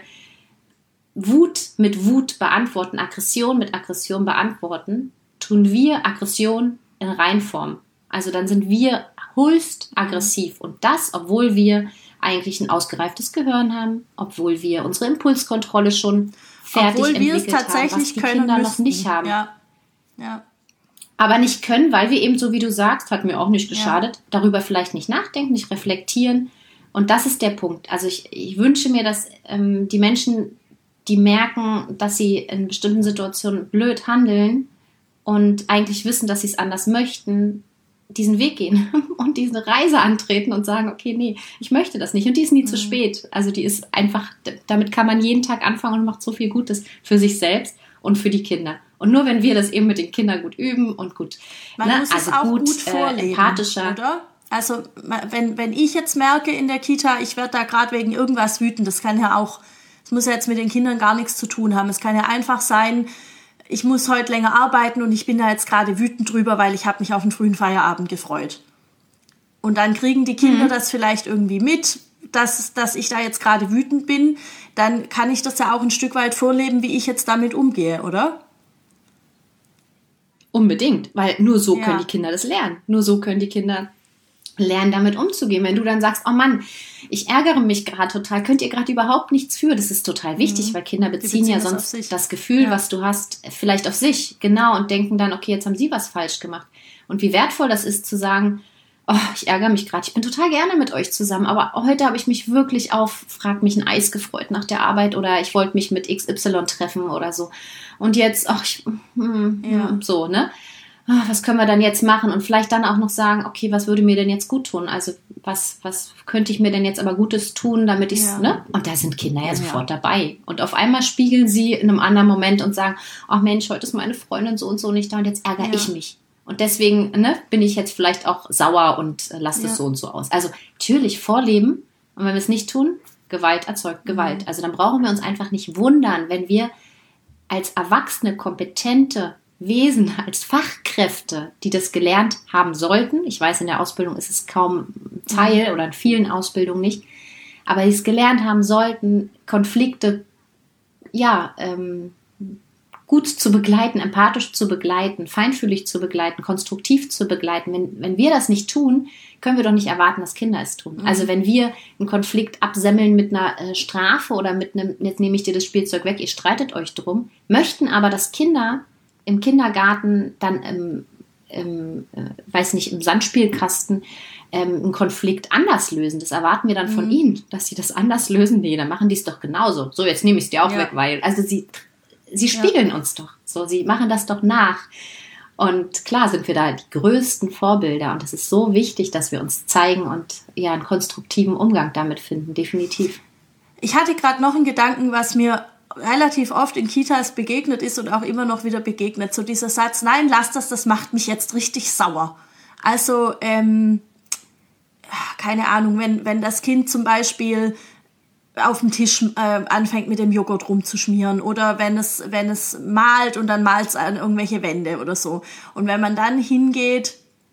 Wut mit Wut beantworten, Aggression mit Aggression beantworten, tun wir Aggression in Reinform. Also dann sind wir höchst aggressiv und das, obwohl wir eigentlich ein ausgereiftes Gehirn haben, obwohl wir unsere Impulskontrolle schon fertig entwickelt haben, was die Kinder noch nicht haben. Ja. Aber nicht können, weil wir eben, so wie du sagst, hat mir auch nicht geschadet, darüber vielleicht nicht nachdenken, nicht reflektieren. Und das ist der Punkt. Also ich wünsche mir, dass die Menschen, die merken, dass sie in bestimmten Situationen blöd handeln und eigentlich wissen, dass sie es anders möchten, diesen Weg gehen und diese Reise antreten und sagen, okay, nee, ich möchte das nicht. Und die ist nie zu spät. Also die ist einfach, damit kann man jeden Tag anfangen und macht so viel Gutes für sich selbst und für die Kinder. Und nur wenn wir das eben mit den Kindern gut üben und gut, man muss es auch gut vorleben, empathischer, oder? Also wenn ich jetzt merke in der Kita, ich werde da gerade wegen irgendwas wütend, das kann ja auch, es muss ja jetzt mit den Kindern gar nichts zu tun haben. Es kann ja einfach sein, ich muss heute länger arbeiten und ich bin da jetzt gerade wütend drüber, weil ich habe mich auf einen frühen Feierabend gefreut. Und dann kriegen die Kinder das vielleicht irgendwie mit, dass ich da jetzt gerade wütend bin. Dann kann ich das ja auch ein Stück weit vorleben, wie ich jetzt damit umgehe, oder? Unbedingt, weil nur so können die Kinder das lernen. Nur so können die Kinder lernen, damit umzugehen. Wenn du dann sagst, oh Mann, ich ärgere mich gerade total, könnt ihr gerade überhaupt nichts für. Das ist total wichtig, weil Kinder beziehen ja sonst das Gefühl, was du hast, vielleicht auf sich. Genau, und denken dann, okay, jetzt haben sie was falsch gemacht. Und wie wertvoll das ist zu sagen, oh, ich ärgere mich gerade, ich bin total gerne mit euch zusammen, aber heute habe ich mich wirklich auf, frag mich, ein Eis gefreut nach der Arbeit oder ich wollte mich mit XY treffen oder so. Und jetzt, ach, so, ne? Was können wir dann jetzt machen? Und vielleicht dann auch noch sagen, okay, was würde mir denn jetzt gut tun? Also was könnte ich mir denn jetzt aber Gutes tun, damit ich es, ne? Und da sind Kinder ja sofort dabei. Und auf einmal spiegeln sie in einem anderen Moment und sagen, ach Mensch, heute ist meine Freundin so und so nicht da und jetzt ärgere ich mich. Und deswegen bin ich jetzt vielleicht auch sauer und lasse das so und so aus. Also natürlich vorleben. Und wenn wir es nicht tun, Gewalt erzeugt Gewalt. Also dann brauchen wir uns einfach nicht wundern, wenn wir als erwachsene, kompetente Wesen, als Fachkräfte, die das gelernt haben sollten, ich weiß, in der Ausbildung ist es kaum Teil oder in vielen Ausbildungen nicht, aber die es gelernt haben sollten, Konflikte gut zu begleiten, empathisch zu begleiten, feinfühlig zu begleiten, konstruktiv zu begleiten. Wenn wir das nicht tun, können wir doch nicht erwarten, dass Kinder es tun. Also wenn wir einen Konflikt absemmeln mit einer Strafe oder mit einem, jetzt nehme ich dir das Spielzeug weg, ihr streitet euch drum, möchten aber, dass Kinder im Kindergarten dann im Sandspielkasten einen Konflikt anders lösen. Das erwarten wir dann von ihnen, dass sie das anders lösen. Nee, dann machen die es doch genauso. So, jetzt nehme ich es dir auch weg, weil, also sie spiegeln uns doch. So, sie machen das doch nach. Und klar sind wir da die größten Vorbilder. Und es ist so wichtig, dass wir uns zeigen und einen konstruktiven Umgang damit finden. Definitiv. Ich hatte gerade noch einen Gedanken, was mir relativ oft in Kitas begegnet ist und auch immer noch wieder begegnet. So dieser Satz, nein, lass das macht mich jetzt richtig sauer. Also, keine Ahnung, wenn das Kind zum Beispiel auf dem Tisch anfängt mit dem Joghurt rumzuschmieren oder wenn es malt und dann malt es an irgendwelche Wände oder so. Und wenn man dann hingeht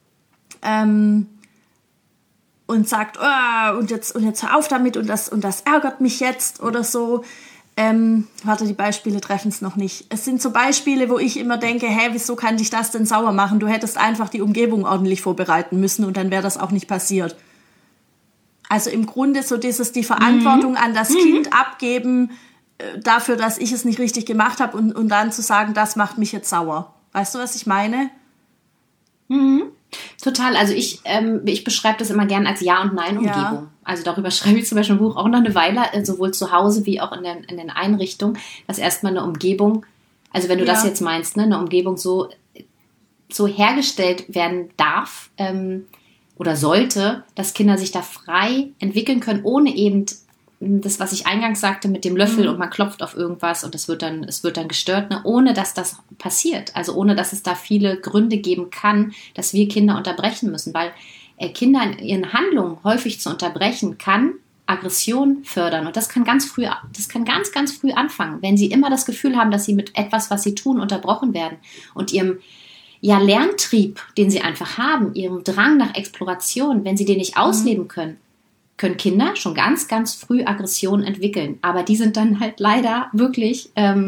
und sagt, oh, und jetzt hör auf damit und das ärgert mich jetzt oder so. Die Beispiele treffen es noch nicht. Es sind so Beispiele, wo ich immer denke, wieso kann dich das denn sauer machen? Du hättest einfach die Umgebung ordentlich vorbereiten müssen und dann wäre das auch nicht passiert. Also im Grunde so die Verantwortung an das Kind abgeben dafür, dass ich es nicht richtig gemacht habe und dann zu sagen, das macht mich jetzt sauer. Weißt du, was ich meine? Mhm. Total. Also ich beschreibe das immer gern als Ja- und Nein-Umgebung. Ja. Also darüber schreibe ich zum Beispiel im Buch auch noch eine Weile, sowohl zu Hause wie auch in den Einrichtungen, dass erstmal eine Umgebung, also wenn du das jetzt meinst, ne, eine Umgebung so hergestellt werden darf oder sollte, dass Kinder sich da frei entwickeln können, ohne eben das, was ich eingangs sagte, mit dem Löffel und man klopft auf irgendwas und es wird dann gestört, ne? Ohne dass das passiert. Also ohne, dass es da viele Gründe geben kann, dass wir Kinder unterbrechen müssen. Weil Kinder in ihren Handlungen häufig zu unterbrechen, kann Aggression fördern. Und das kann ganz, ganz früh anfangen. Wenn sie immer das Gefühl haben, dass sie mit etwas, was sie tun, unterbrochen werden und ihrem Lerntrieb, den sie einfach haben, ihrem Drang nach Exploration, wenn sie den nicht ausleben können Kinder schon ganz, ganz früh Aggressionen entwickeln. Aber die sind dann halt leider wirklich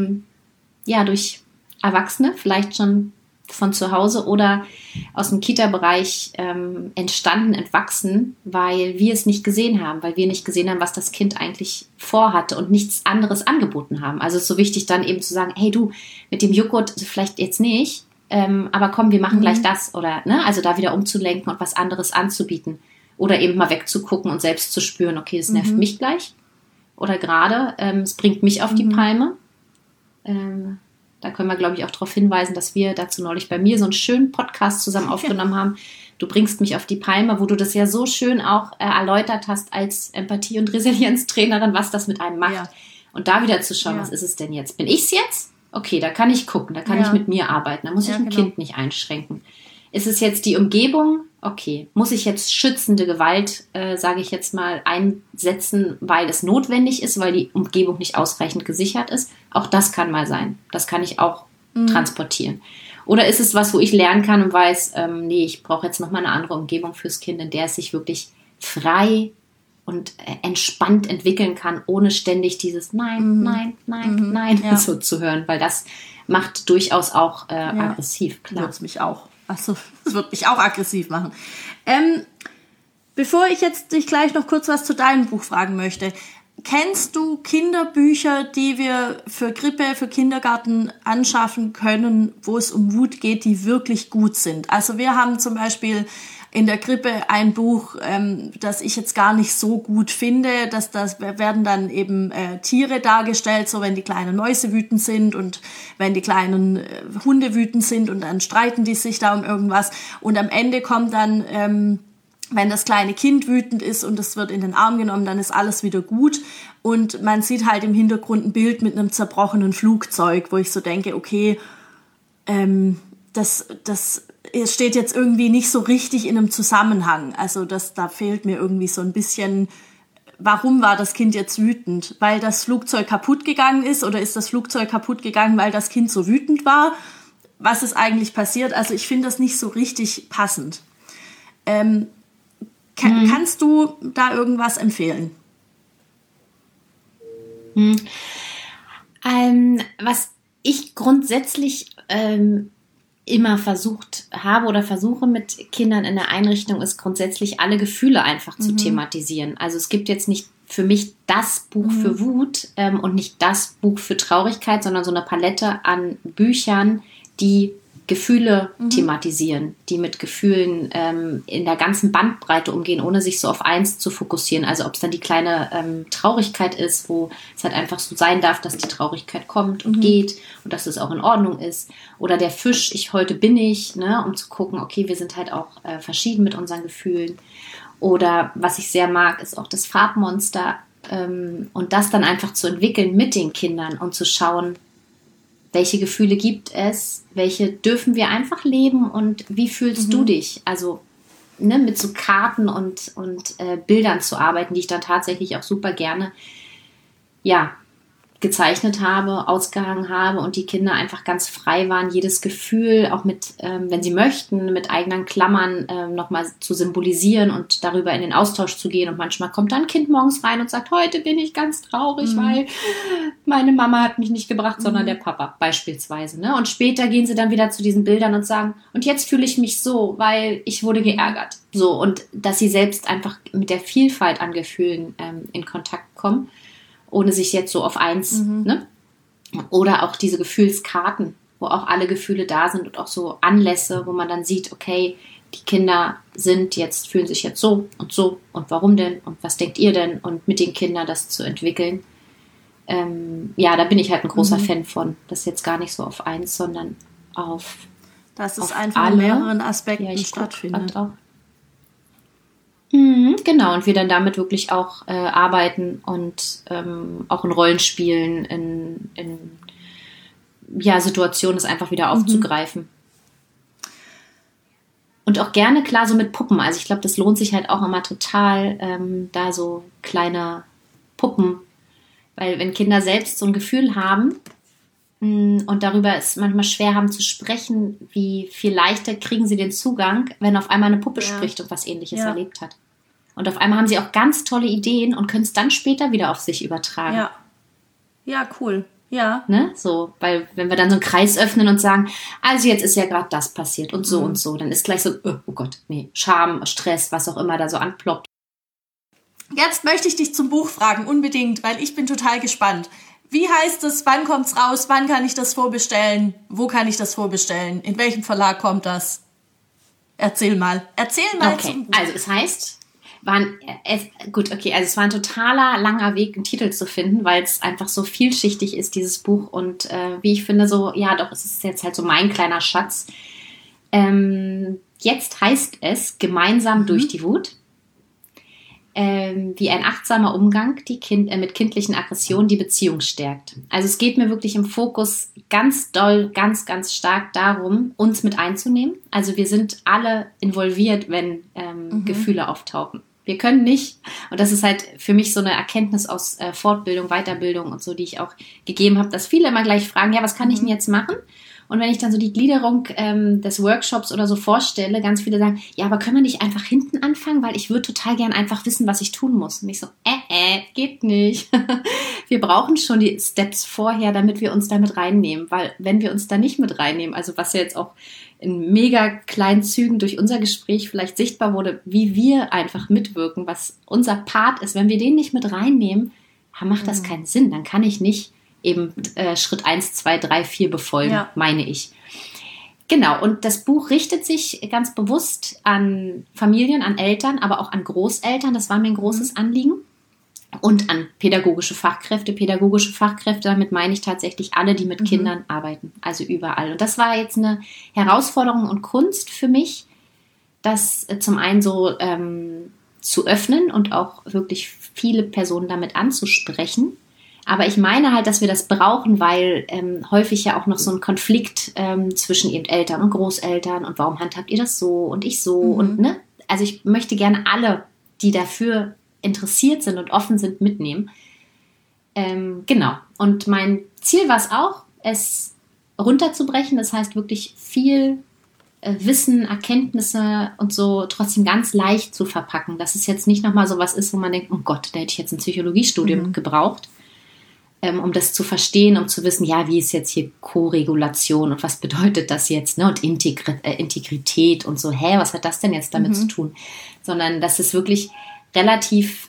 durch Erwachsene, vielleicht schon von zu Hause oder aus dem Kita-Bereich entwachsen, weil wir es nicht gesehen haben, weil wir nicht gesehen haben, was das Kind eigentlich vorhatte und nichts anderes angeboten haben. Also es ist so wichtig dann eben zu sagen, hey du, mit dem Joghurt vielleicht jetzt nicht, aber komm, wir machen gleich das oder, ne, also da wieder umzulenken und was anderes anzubieten. Oder eben mal wegzugucken und selbst zu spüren, okay, es nervt mich gleich. Oder gerade, es bringt mich auf die Palme. Da können wir, glaube ich, auch darauf hinweisen, dass wir dazu neulich bei mir so einen schönen Podcast zusammen aufgenommen haben. Du bringst mich auf die Palme, wo du das ja so schön auch erläutert hast als Empathie- und Resilienztrainerin, was das mit einem macht. Ja. Und da wieder zu schauen, was ist es denn jetzt? Bin ich es jetzt? Okay, da kann ich gucken, da kann ich mit mir arbeiten, da muss ich ein Kind nicht einschränken. Ist es jetzt die Umgebung? Okay. Muss ich jetzt schützende Gewalt, sage ich jetzt mal, einsetzen, weil es notwendig ist, weil die Umgebung nicht ausreichend gesichert ist? Auch das kann mal sein. Das kann ich auch transportieren. Oder ist es was, wo ich lernen kann und weiß, nee, ich brauche jetzt nochmal eine andere Umgebung fürs Kind, in der es sich wirklich frei und entspannt entwickeln kann, ohne ständig dieses Nein so zu hören, weil das macht durchaus auch aggressiv. Klar. Wird's mich auch. Achso, das wird mich auch aggressiv machen. Bevor ich jetzt dich gleich noch kurz was zu deinem Buch fragen möchte, kennst du Kinderbücher, die wir für Krippe, für Kindergarten anschaffen können, wo es um Wut geht, die wirklich gut sind? Also wir haben zum Beispiel in der Krippe ein Buch, das ich jetzt gar nicht so gut finde, das werden dann eben Tiere dargestellt, so wenn die kleinen Mäuse wütend sind und wenn die kleinen Hunde wütend sind und dann streiten die sich da um irgendwas und am Ende kommt dann, wenn das kleine Kind wütend ist und es wird in den Arm genommen, dann ist alles wieder gut und man sieht halt im Hintergrund ein Bild mit einem zerbrochenen Flugzeug, wo ich so denke, okay, es steht jetzt irgendwie nicht so richtig in einem Zusammenhang. Also da fehlt mir irgendwie so ein bisschen, warum war das Kind jetzt wütend? Weil das Flugzeug kaputt gegangen ist oder ist das Flugzeug kaputt gegangen, weil das Kind so wütend war? Was ist eigentlich passiert? Also ich finde das nicht so richtig passend. Kannst du da irgendwas empfehlen? Was ich grundsätzlich immer versucht habe oder versuche mit Kindern in der Einrichtung, ist grundsätzlich alle Gefühle einfach zu thematisieren. Also es gibt jetzt nicht für mich das Buch für Wut und nicht das Buch für Traurigkeit, sondern so eine Palette an Büchern, die Gefühle thematisieren, die mit Gefühlen in der ganzen Bandbreite umgehen, ohne sich so auf eins zu fokussieren. Also ob es dann die kleine Traurigkeit ist, wo es halt einfach so sein darf, dass die Traurigkeit kommt und geht und dass es auch in Ordnung ist. Oder der Fisch, heute bin ich, ne, um zu gucken, okay, wir sind halt auch verschieden mit unseren Gefühlen. Oder was ich sehr mag, ist auch das Farbmonster und das dann einfach zu entwickeln mit den Kindern und zu schauen, welche Gefühle gibt es, welche dürfen wir einfach leben und wie fühlst du dich? Also mit so Karten und Bildern zu arbeiten, die ich dann tatsächlich auch super gerne gezeichnet habe, ausgehangen habe und die Kinder einfach ganz frei waren, jedes Gefühl auch mit, wenn sie möchten, mit eigenen Klammern nochmal zu symbolisieren und darüber in den Austausch zu gehen. Und manchmal kommt dann ein Kind morgens rein und sagt, heute bin ich ganz traurig, weil meine Mama hat mich nicht gebracht, sondern der Papa beispielsweise. Ne? Und später gehen sie dann wieder zu diesen Bildern und sagen, und jetzt fühle ich mich so, weil ich wurde geärgert. So, und dass sie selbst einfach mit der Vielfalt an Gefühlen in Kontakt kommen, ohne sich jetzt so auf eins, ne? Oder auch diese Gefühlskarten, wo auch alle Gefühle da sind und auch so Anlässe, wo man dann sieht, okay, die Kinder fühlen sich jetzt so und warum denn und was denkt ihr denn und mit den Kindern das zu entwickeln. Da bin ich halt ein großer Fan von. Das jetzt gar nicht so auf eins, sondern auf dass es auf einfach alle. in mehreren Aspekten Ich guck stattfindet. grad auch. Genau, und wir dann damit wirklich auch arbeiten und auch in Rollenspielen, in Situationen, das einfach wieder aufzugreifen. Und auch gerne, klar, so mit Puppen. Also ich glaube, das lohnt sich halt auch immer total, da so kleine Puppen. Weil wenn Kinder selbst so ein Gefühl haben und darüber es manchmal schwer haben zu sprechen, wie viel leichter kriegen sie den Zugang, wenn auf einmal eine Puppe spricht und was Ähnliches erlebt hat. Und auf einmal haben sie auch ganz tolle Ideen und können es dann später wieder auf sich übertragen. Ja, cool. Ja. Ne? So, weil wenn wir dann so einen Kreis öffnen und sagen, also jetzt ist ja gerade das passiert und so und so, dann ist gleich so, oh Gott, nee, Scham, Stress, was auch immer da so anploppt. Jetzt möchte ich dich zum Buch fragen, unbedingt, weil ich bin total gespannt. Wie heißt es, wann kommt's raus, wann kann ich das vorbestellen, wo kann ich das vorbestellen, in welchem Verlag kommt das? Erzähl mal Okay, zum Buch. also es heißt, es war ein totaler langer Weg, einen Titel zu finden, weil es einfach so vielschichtig ist, dieses Buch. Und wie ich finde, es ist jetzt halt so mein kleiner Schatz. Jetzt heißt es Gemeinsam durch die Wut. Wie ein achtsamer Umgang mit kindlichen Aggressionen die Beziehung stärkt. Also es geht mir wirklich im Fokus ganz doll, ganz, ganz stark darum, uns mit einzunehmen. Also wir sind alle involviert, wenn Gefühle auftauchen. Wir können nicht, und das ist halt für mich so eine Erkenntnis aus Fortbildung, Weiterbildung und so, die ich auch gegeben habe, dass viele immer gleich fragen, ja, was kann ich denn jetzt machen? Und wenn ich dann so die Gliederung des Workshops oder so vorstelle, ganz viele sagen, ja, aber können wir nicht einfach hinten anfangen? Weil ich würde total gern einfach wissen, was ich tun muss. Und ich so, geht nicht. Wir brauchen schon die Steps vorher, damit wir uns damit reinnehmen. Weil wenn wir uns da nicht mit reinnehmen, also was ja jetzt auch in mega kleinen Zügen durch unser Gespräch vielleicht sichtbar wurde, wie wir einfach mitwirken, was unser Part ist, wenn wir den nicht mit reinnehmen, macht das keinen Sinn. Dann kann ich nicht eben Schritt 1, 2, 3, 4 befolgen, meine ich. Genau, und das Buch richtet sich ganz bewusst an Familien, an Eltern, aber auch an Großeltern, das war mir ein großes Anliegen, und an pädagogische Fachkräfte. Pädagogische Fachkräfte, damit meine ich tatsächlich alle, die mit Kindern arbeiten, also überall. Und das war jetzt eine Herausforderung und Kunst für mich, das zum einen so zu öffnen und auch wirklich viele Personen damit anzusprechen. Aber ich meine halt, dass wir das brauchen, weil häufig ja auch noch so ein Konflikt zwischen eben Eltern und Großeltern und warum handhabt ihr das so und ich so und ne? Also ich möchte gerne alle, die dafür interessiert sind und offen sind, mitnehmen. Genau. Und mein Ziel war es auch, es runterzubrechen. Das heißt wirklich viel Wissen, Erkenntnisse und so trotzdem ganz leicht zu verpacken. Dass es jetzt nicht nochmal so was ist, wo man denkt, oh Gott, da hätte ich jetzt ein Psychologiestudium gebraucht, um das zu verstehen, um zu wissen, ja, wie ist jetzt hier Koregulation und was bedeutet das jetzt, ne? Und Integrität und so, was hat das denn jetzt damit zu tun? Sondern dass es wirklich relativ,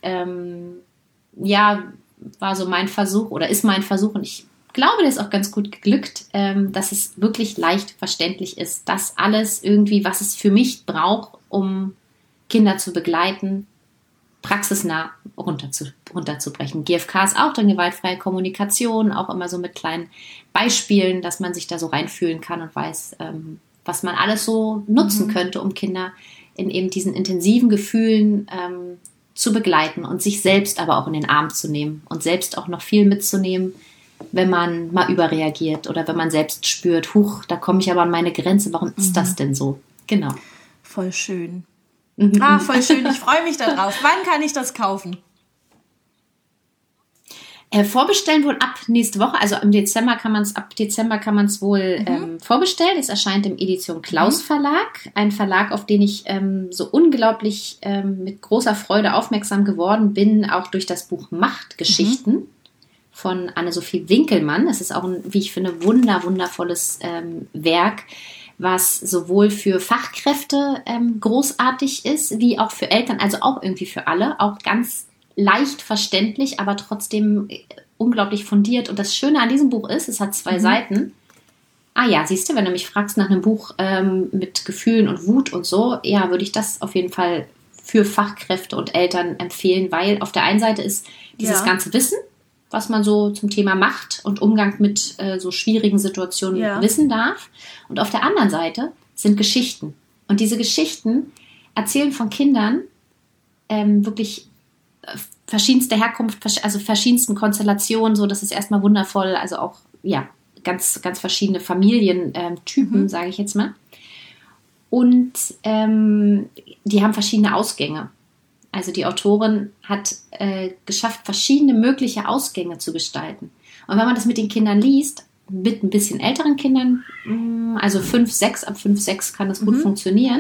war so mein Versuch oder ist mein Versuch, und ich glaube, der ist auch ganz gut geglückt, dass es wirklich leicht verständlich ist, dass alles irgendwie, was es für mich braucht, um Kinder zu begleiten, praxisnah runterzubrechen. GFK ist auch dann gewaltfreie Kommunikation, auch immer so mit kleinen Beispielen, dass man sich da so reinfühlen kann und weiß, was man alles so nutzen könnte, um Kinder in eben diesen intensiven Gefühlen zu begleiten und sich selbst aber auch in den Arm zu nehmen und selbst auch noch viel mitzunehmen, wenn man mal überreagiert oder wenn man selbst spürt, huch, da komme ich aber an meine Grenze, warum ist das denn so? Genau. Voll schön. Voll schön, ich freue mich darauf. Wann kann ich das kaufen? Vorbestellen wohl ab nächste Woche, also ab Dezember kann man es wohl vorbestellen. Es erscheint im Edition Klaus Verlag, ein Verlag, auf den ich so unglaublich mit großer Freude aufmerksam geworden bin, auch durch das Buch Machtgeschichten von Anne-Sophie Winkelmann. Das ist auch ein, wie ich finde, wundervolles Werk, was sowohl für Fachkräfte großartig ist, wie auch für Eltern, also auch irgendwie für alle, auch ganz leicht verständlich, aber trotzdem unglaublich fundiert. Und das Schöne an diesem Buch ist, es hat 2 Seiten, ja, siehst du, wenn du mich fragst nach einem Buch mit Gefühlen und Wut und so, ja, würde ich das auf jeden Fall für Fachkräfte und Eltern empfehlen, weil auf der einen Seite ist dieses ganze Wissen, was man so zum Thema Macht und Umgang mit so schwierigen Situationen wissen darf. Und auf der anderen Seite sind Geschichten. Und diese Geschichten erzählen von Kindern wirklich verschiedenste Herkunft, also verschiedensten Konstellationen, so, das ist erstmal wundervoll, also auch, ja, ganz, ganz verschiedene Familientypen, sage ich jetzt mal. Und die haben verschiedene Ausgänge. Also die Autorin hat geschafft, verschiedene mögliche Ausgänge zu gestalten. Und wenn man das mit den Kindern liest, mit ein bisschen älteren Kindern, also 5, 6, ab 5, 6 kann das gut funktionieren,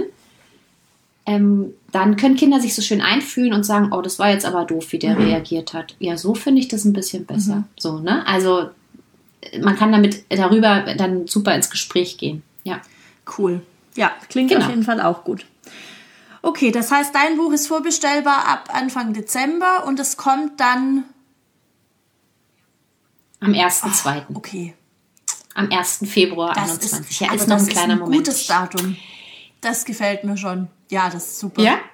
dann können Kinder sich so schön einfühlen und sagen, oh, das war jetzt aber doof, wie der reagiert hat. Ja, so finde ich das ein bisschen besser. So, ne? Also man kann darüber dann super ins Gespräch gehen. Ja. Cool. Ja, klingt auf jeden Fall auch gut. Okay, das heißt, dein Buch ist vorbestellbar ab Anfang Dezember und es kommt dann am 1.2. Okay. Am 1. Februar 2021. Ja, ist noch ein kleiner Moment. Gutes Datum. Das gefällt mir schon. Ja, das ist super. Ja?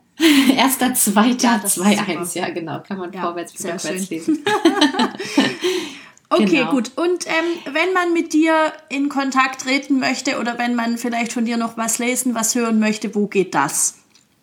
1.2.21. Ja, genau. Kann man vorwärts bis rückwärts lesen. Okay, gut. Und wenn man mit dir in Kontakt treten möchte oder wenn man vielleicht von dir noch was lesen, was hören möchte, wo geht das?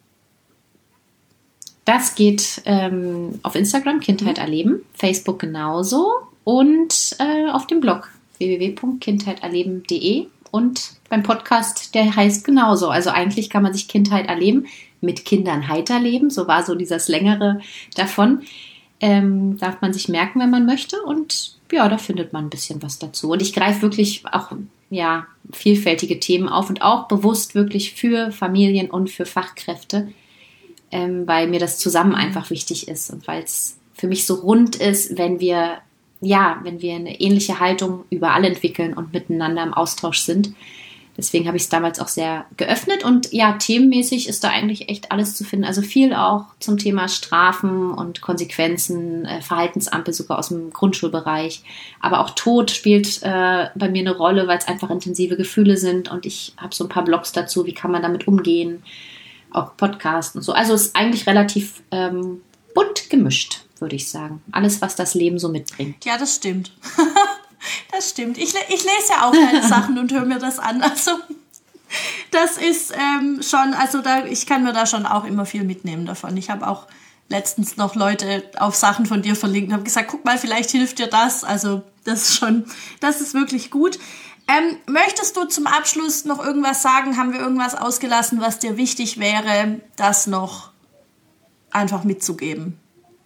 Das geht auf Instagram, Kindheit erleben, Facebook genauso und auf dem Blog www.kindheiterleben.de und beim Podcast, der heißt genauso. Also eigentlich kann man sich Kindheit erleben, mit Kindern heiter leben, so war so dieses längere davon. Darf man sich merken, wenn man möchte und ja, da findet man ein bisschen was dazu. Und ich greife wirklich auch vielfältige Themen auf und auch bewusst wirklich für Familien und für Fachkräfte, weil mir das zusammen einfach wichtig ist und weil es für mich so rund ist, wenn wir eine ähnliche Haltung überall entwickeln und miteinander im Austausch sind. Deswegen habe ich es damals auch sehr geöffnet und ja, themenmäßig ist da eigentlich echt alles zu finden. Also viel auch zum Thema Strafen und Konsequenzen, Verhaltensampel sogar aus dem Grundschulbereich. Aber auch Tod spielt bei mir eine Rolle, weil es einfach intensive Gefühle sind und ich habe so ein paar Blogs dazu, wie kann man damit umgehen, auch Podcasts und so. Also es ist eigentlich relativ bunt gemischt, würde ich sagen. Alles, was das Leben so mitbringt. Ja, das stimmt. Das stimmt. Ich lese ja auch deine Sachen und höre mir das an. Also das ist schon, also ich kann mir da schon auch immer viel mitnehmen davon. Ich habe auch letztens noch Leute auf Sachen von dir verlinkt und habe gesagt, guck mal, vielleicht hilft dir das. Also das ist wirklich gut. Möchtest du zum Abschluss noch irgendwas sagen? Haben wir irgendwas ausgelassen, was dir wichtig wäre, das noch einfach mitzugeben?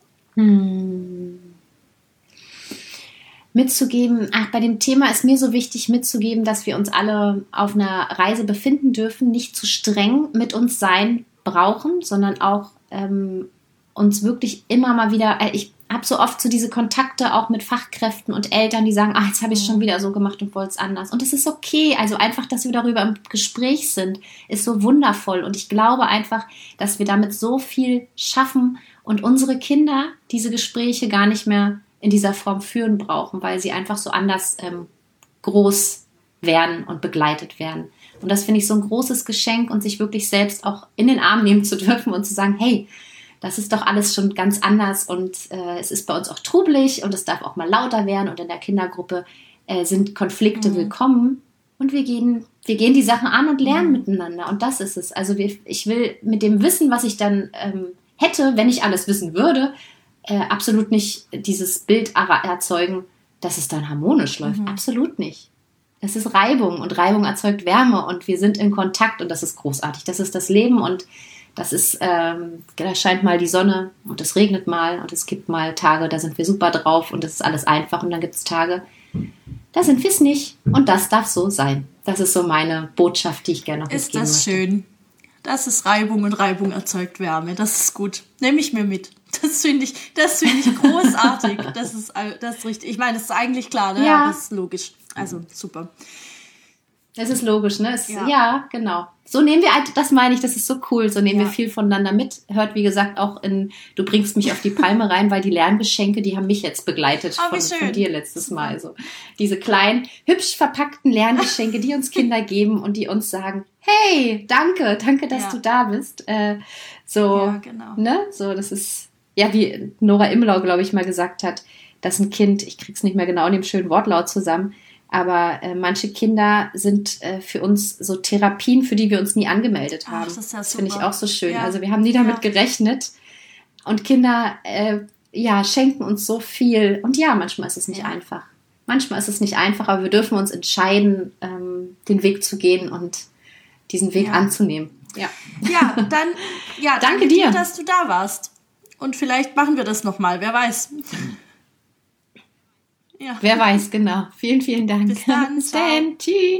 Mitzugeben, bei dem Thema ist mir so wichtig mitzugeben, dass wir uns alle auf einer Reise befinden dürfen, nicht zu streng mit uns sein brauchen, sondern auch uns wirklich immer mal wieder, ich habe so oft so diese Kontakte auch mit Fachkräften und Eltern, die sagen, jetzt habe ich schon wieder so gemacht und wollte es anders. Und es ist okay, also einfach, dass wir darüber im Gespräch sind, ist so wundervoll. Und ich glaube einfach, dass wir damit so viel schaffen und unsere Kinder diese Gespräche gar nicht mehr in dieser Form führen brauchen, weil sie einfach so anders groß werden und begleitet werden. Und das finde ich so ein großes Geschenk und sich wirklich selbst auch in den Arm nehmen zu dürfen und zu sagen, hey, das ist doch alles schon ganz anders und es ist bei uns auch trubelig und es darf auch mal lauter werden und in der Kindergruppe sind Konflikte willkommen und wir gehen die Sachen an und lernen miteinander und das ist es. Also ich will mit dem Wissen, was ich dann hätte, wenn ich alles wissen würde, absolut nicht dieses Bild erzeugen, dass es dann harmonisch läuft. Absolut nicht. Es ist Reibung und Reibung erzeugt Wärme und wir sind in Kontakt und das ist großartig. Das ist das Leben und das ist, da scheint mal die Sonne und es regnet mal und es gibt mal Tage, da sind wir super drauf und das ist alles einfach und dann gibt es Tage, da sind wir es nicht und das darf so sein. Das ist so meine Botschaft, die ich gerne noch mitgeben möchte. Ist das schön. Das ist Reibung und Reibung erzeugt Wärme. Das ist gut. Nehme ich mir mit. Das finde ich großartig. Das ist richtig. Ich meine, das ist eigentlich klar, ne? Ja. Aber das ist logisch. Also super. Es ist logisch, ne? Ja, genau. So nehmen wir, das meine ich, das ist so cool, so nehmen wir viel voneinander mit. Hört, wie gesagt, auch du bringst mich auf die Palme rein, weil die Lerngeschenke, die haben mich jetzt begleitet von dir letztes Mal. So. Diese kleinen, hübsch verpackten Lerngeschenke, die uns Kinder geben und die uns sagen, hey, danke, dass du da bist. Ja, genau. Ne? So, das ist, ja, wie Nora Imlau, glaube ich, mal gesagt hat, dass ein Kind, ich krieg's nicht mehr genau in dem schönen Wortlaut zusammen, aber manche Kinder sind für uns so Therapien, für die wir uns nie angemeldet haben. Das ist ja super. Das finde ich auch so schön. Ja. Also wir haben nie damit gerechnet. Und Kinder schenken uns so viel. Und ja, manchmal ist es nicht einfach. Manchmal ist es nicht einfach, aber wir dürfen uns entscheiden, den Weg zu gehen und diesen Weg anzunehmen. Ja, dann danke dir, dass du da warst. Und vielleicht machen wir das nochmal, wer weiß. Ja. Wer weiß, genau. Vielen, vielen Dank. Bis dann. Tschüss.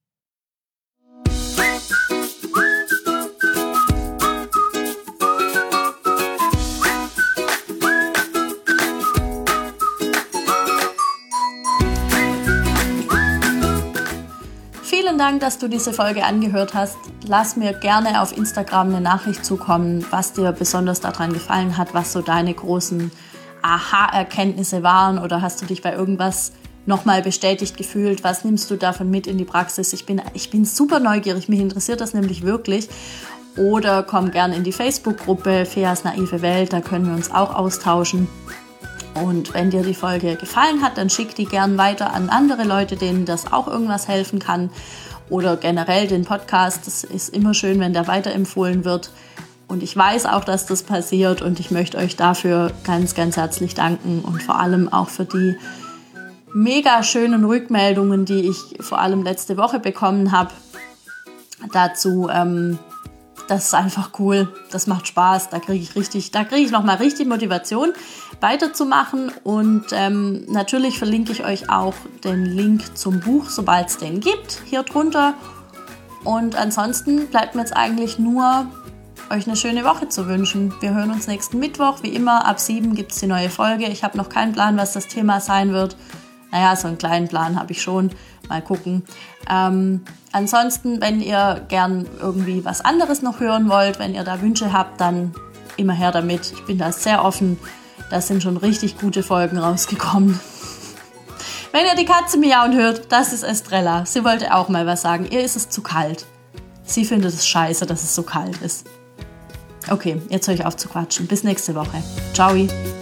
Vielen Dank, dass du diese Folge angehört hast. Lass mir gerne auf Instagram eine Nachricht zukommen, was dir besonders daran gefallen hat, was so deine großen Aha-Erkenntnisse waren, oder hast du dich bei irgendwas nochmal bestätigt gefühlt? Was nimmst du davon mit in die Praxis? Ich bin super neugierig, mich interessiert das nämlich wirklich. Oder komm gerne in die Facebook-Gruppe Feas naive Welt, da können wir uns auch austauschen. Und wenn dir die Folge gefallen hat, dann schick die gern weiter an andere Leute, denen das auch irgendwas helfen kann. Oder generell den Podcast. Es ist immer schön, wenn der weiterempfohlen wird. Und ich weiß auch, dass das passiert, und ich möchte euch dafür ganz, ganz herzlich danken und vor allem auch für die mega schönen Rückmeldungen, die ich vor allem letzte Woche bekommen habe. Dazu, das ist einfach cool, das macht Spaß, da kriege ich nochmal richtig Motivation weiterzumachen, und natürlich verlinke ich euch auch den Link zum Buch, sobald es den gibt, hier drunter. Und ansonsten bleibt mir jetzt eigentlich nur, euch eine schöne Woche zu wünschen. Wir hören uns nächsten Mittwoch. Wie immer, ab 7 gibt es die neue Folge. Ich habe noch keinen Plan, was das Thema sein wird. Naja, so einen kleinen Plan habe ich schon. Mal gucken. Ansonsten, wenn ihr gern irgendwie was anderes noch hören wollt, wenn ihr da Wünsche habt, dann immer her damit. Ich bin da sehr offen. Da sind schon richtig gute Folgen rausgekommen. Wenn ihr die Katze miauen hört, das ist Estrella. Sie wollte auch mal was sagen. Ihr ist es zu kalt. Sie findet es scheiße, dass es so kalt ist. Okay, jetzt höre ich auf zu quatschen. Bis nächste Woche. Ciao.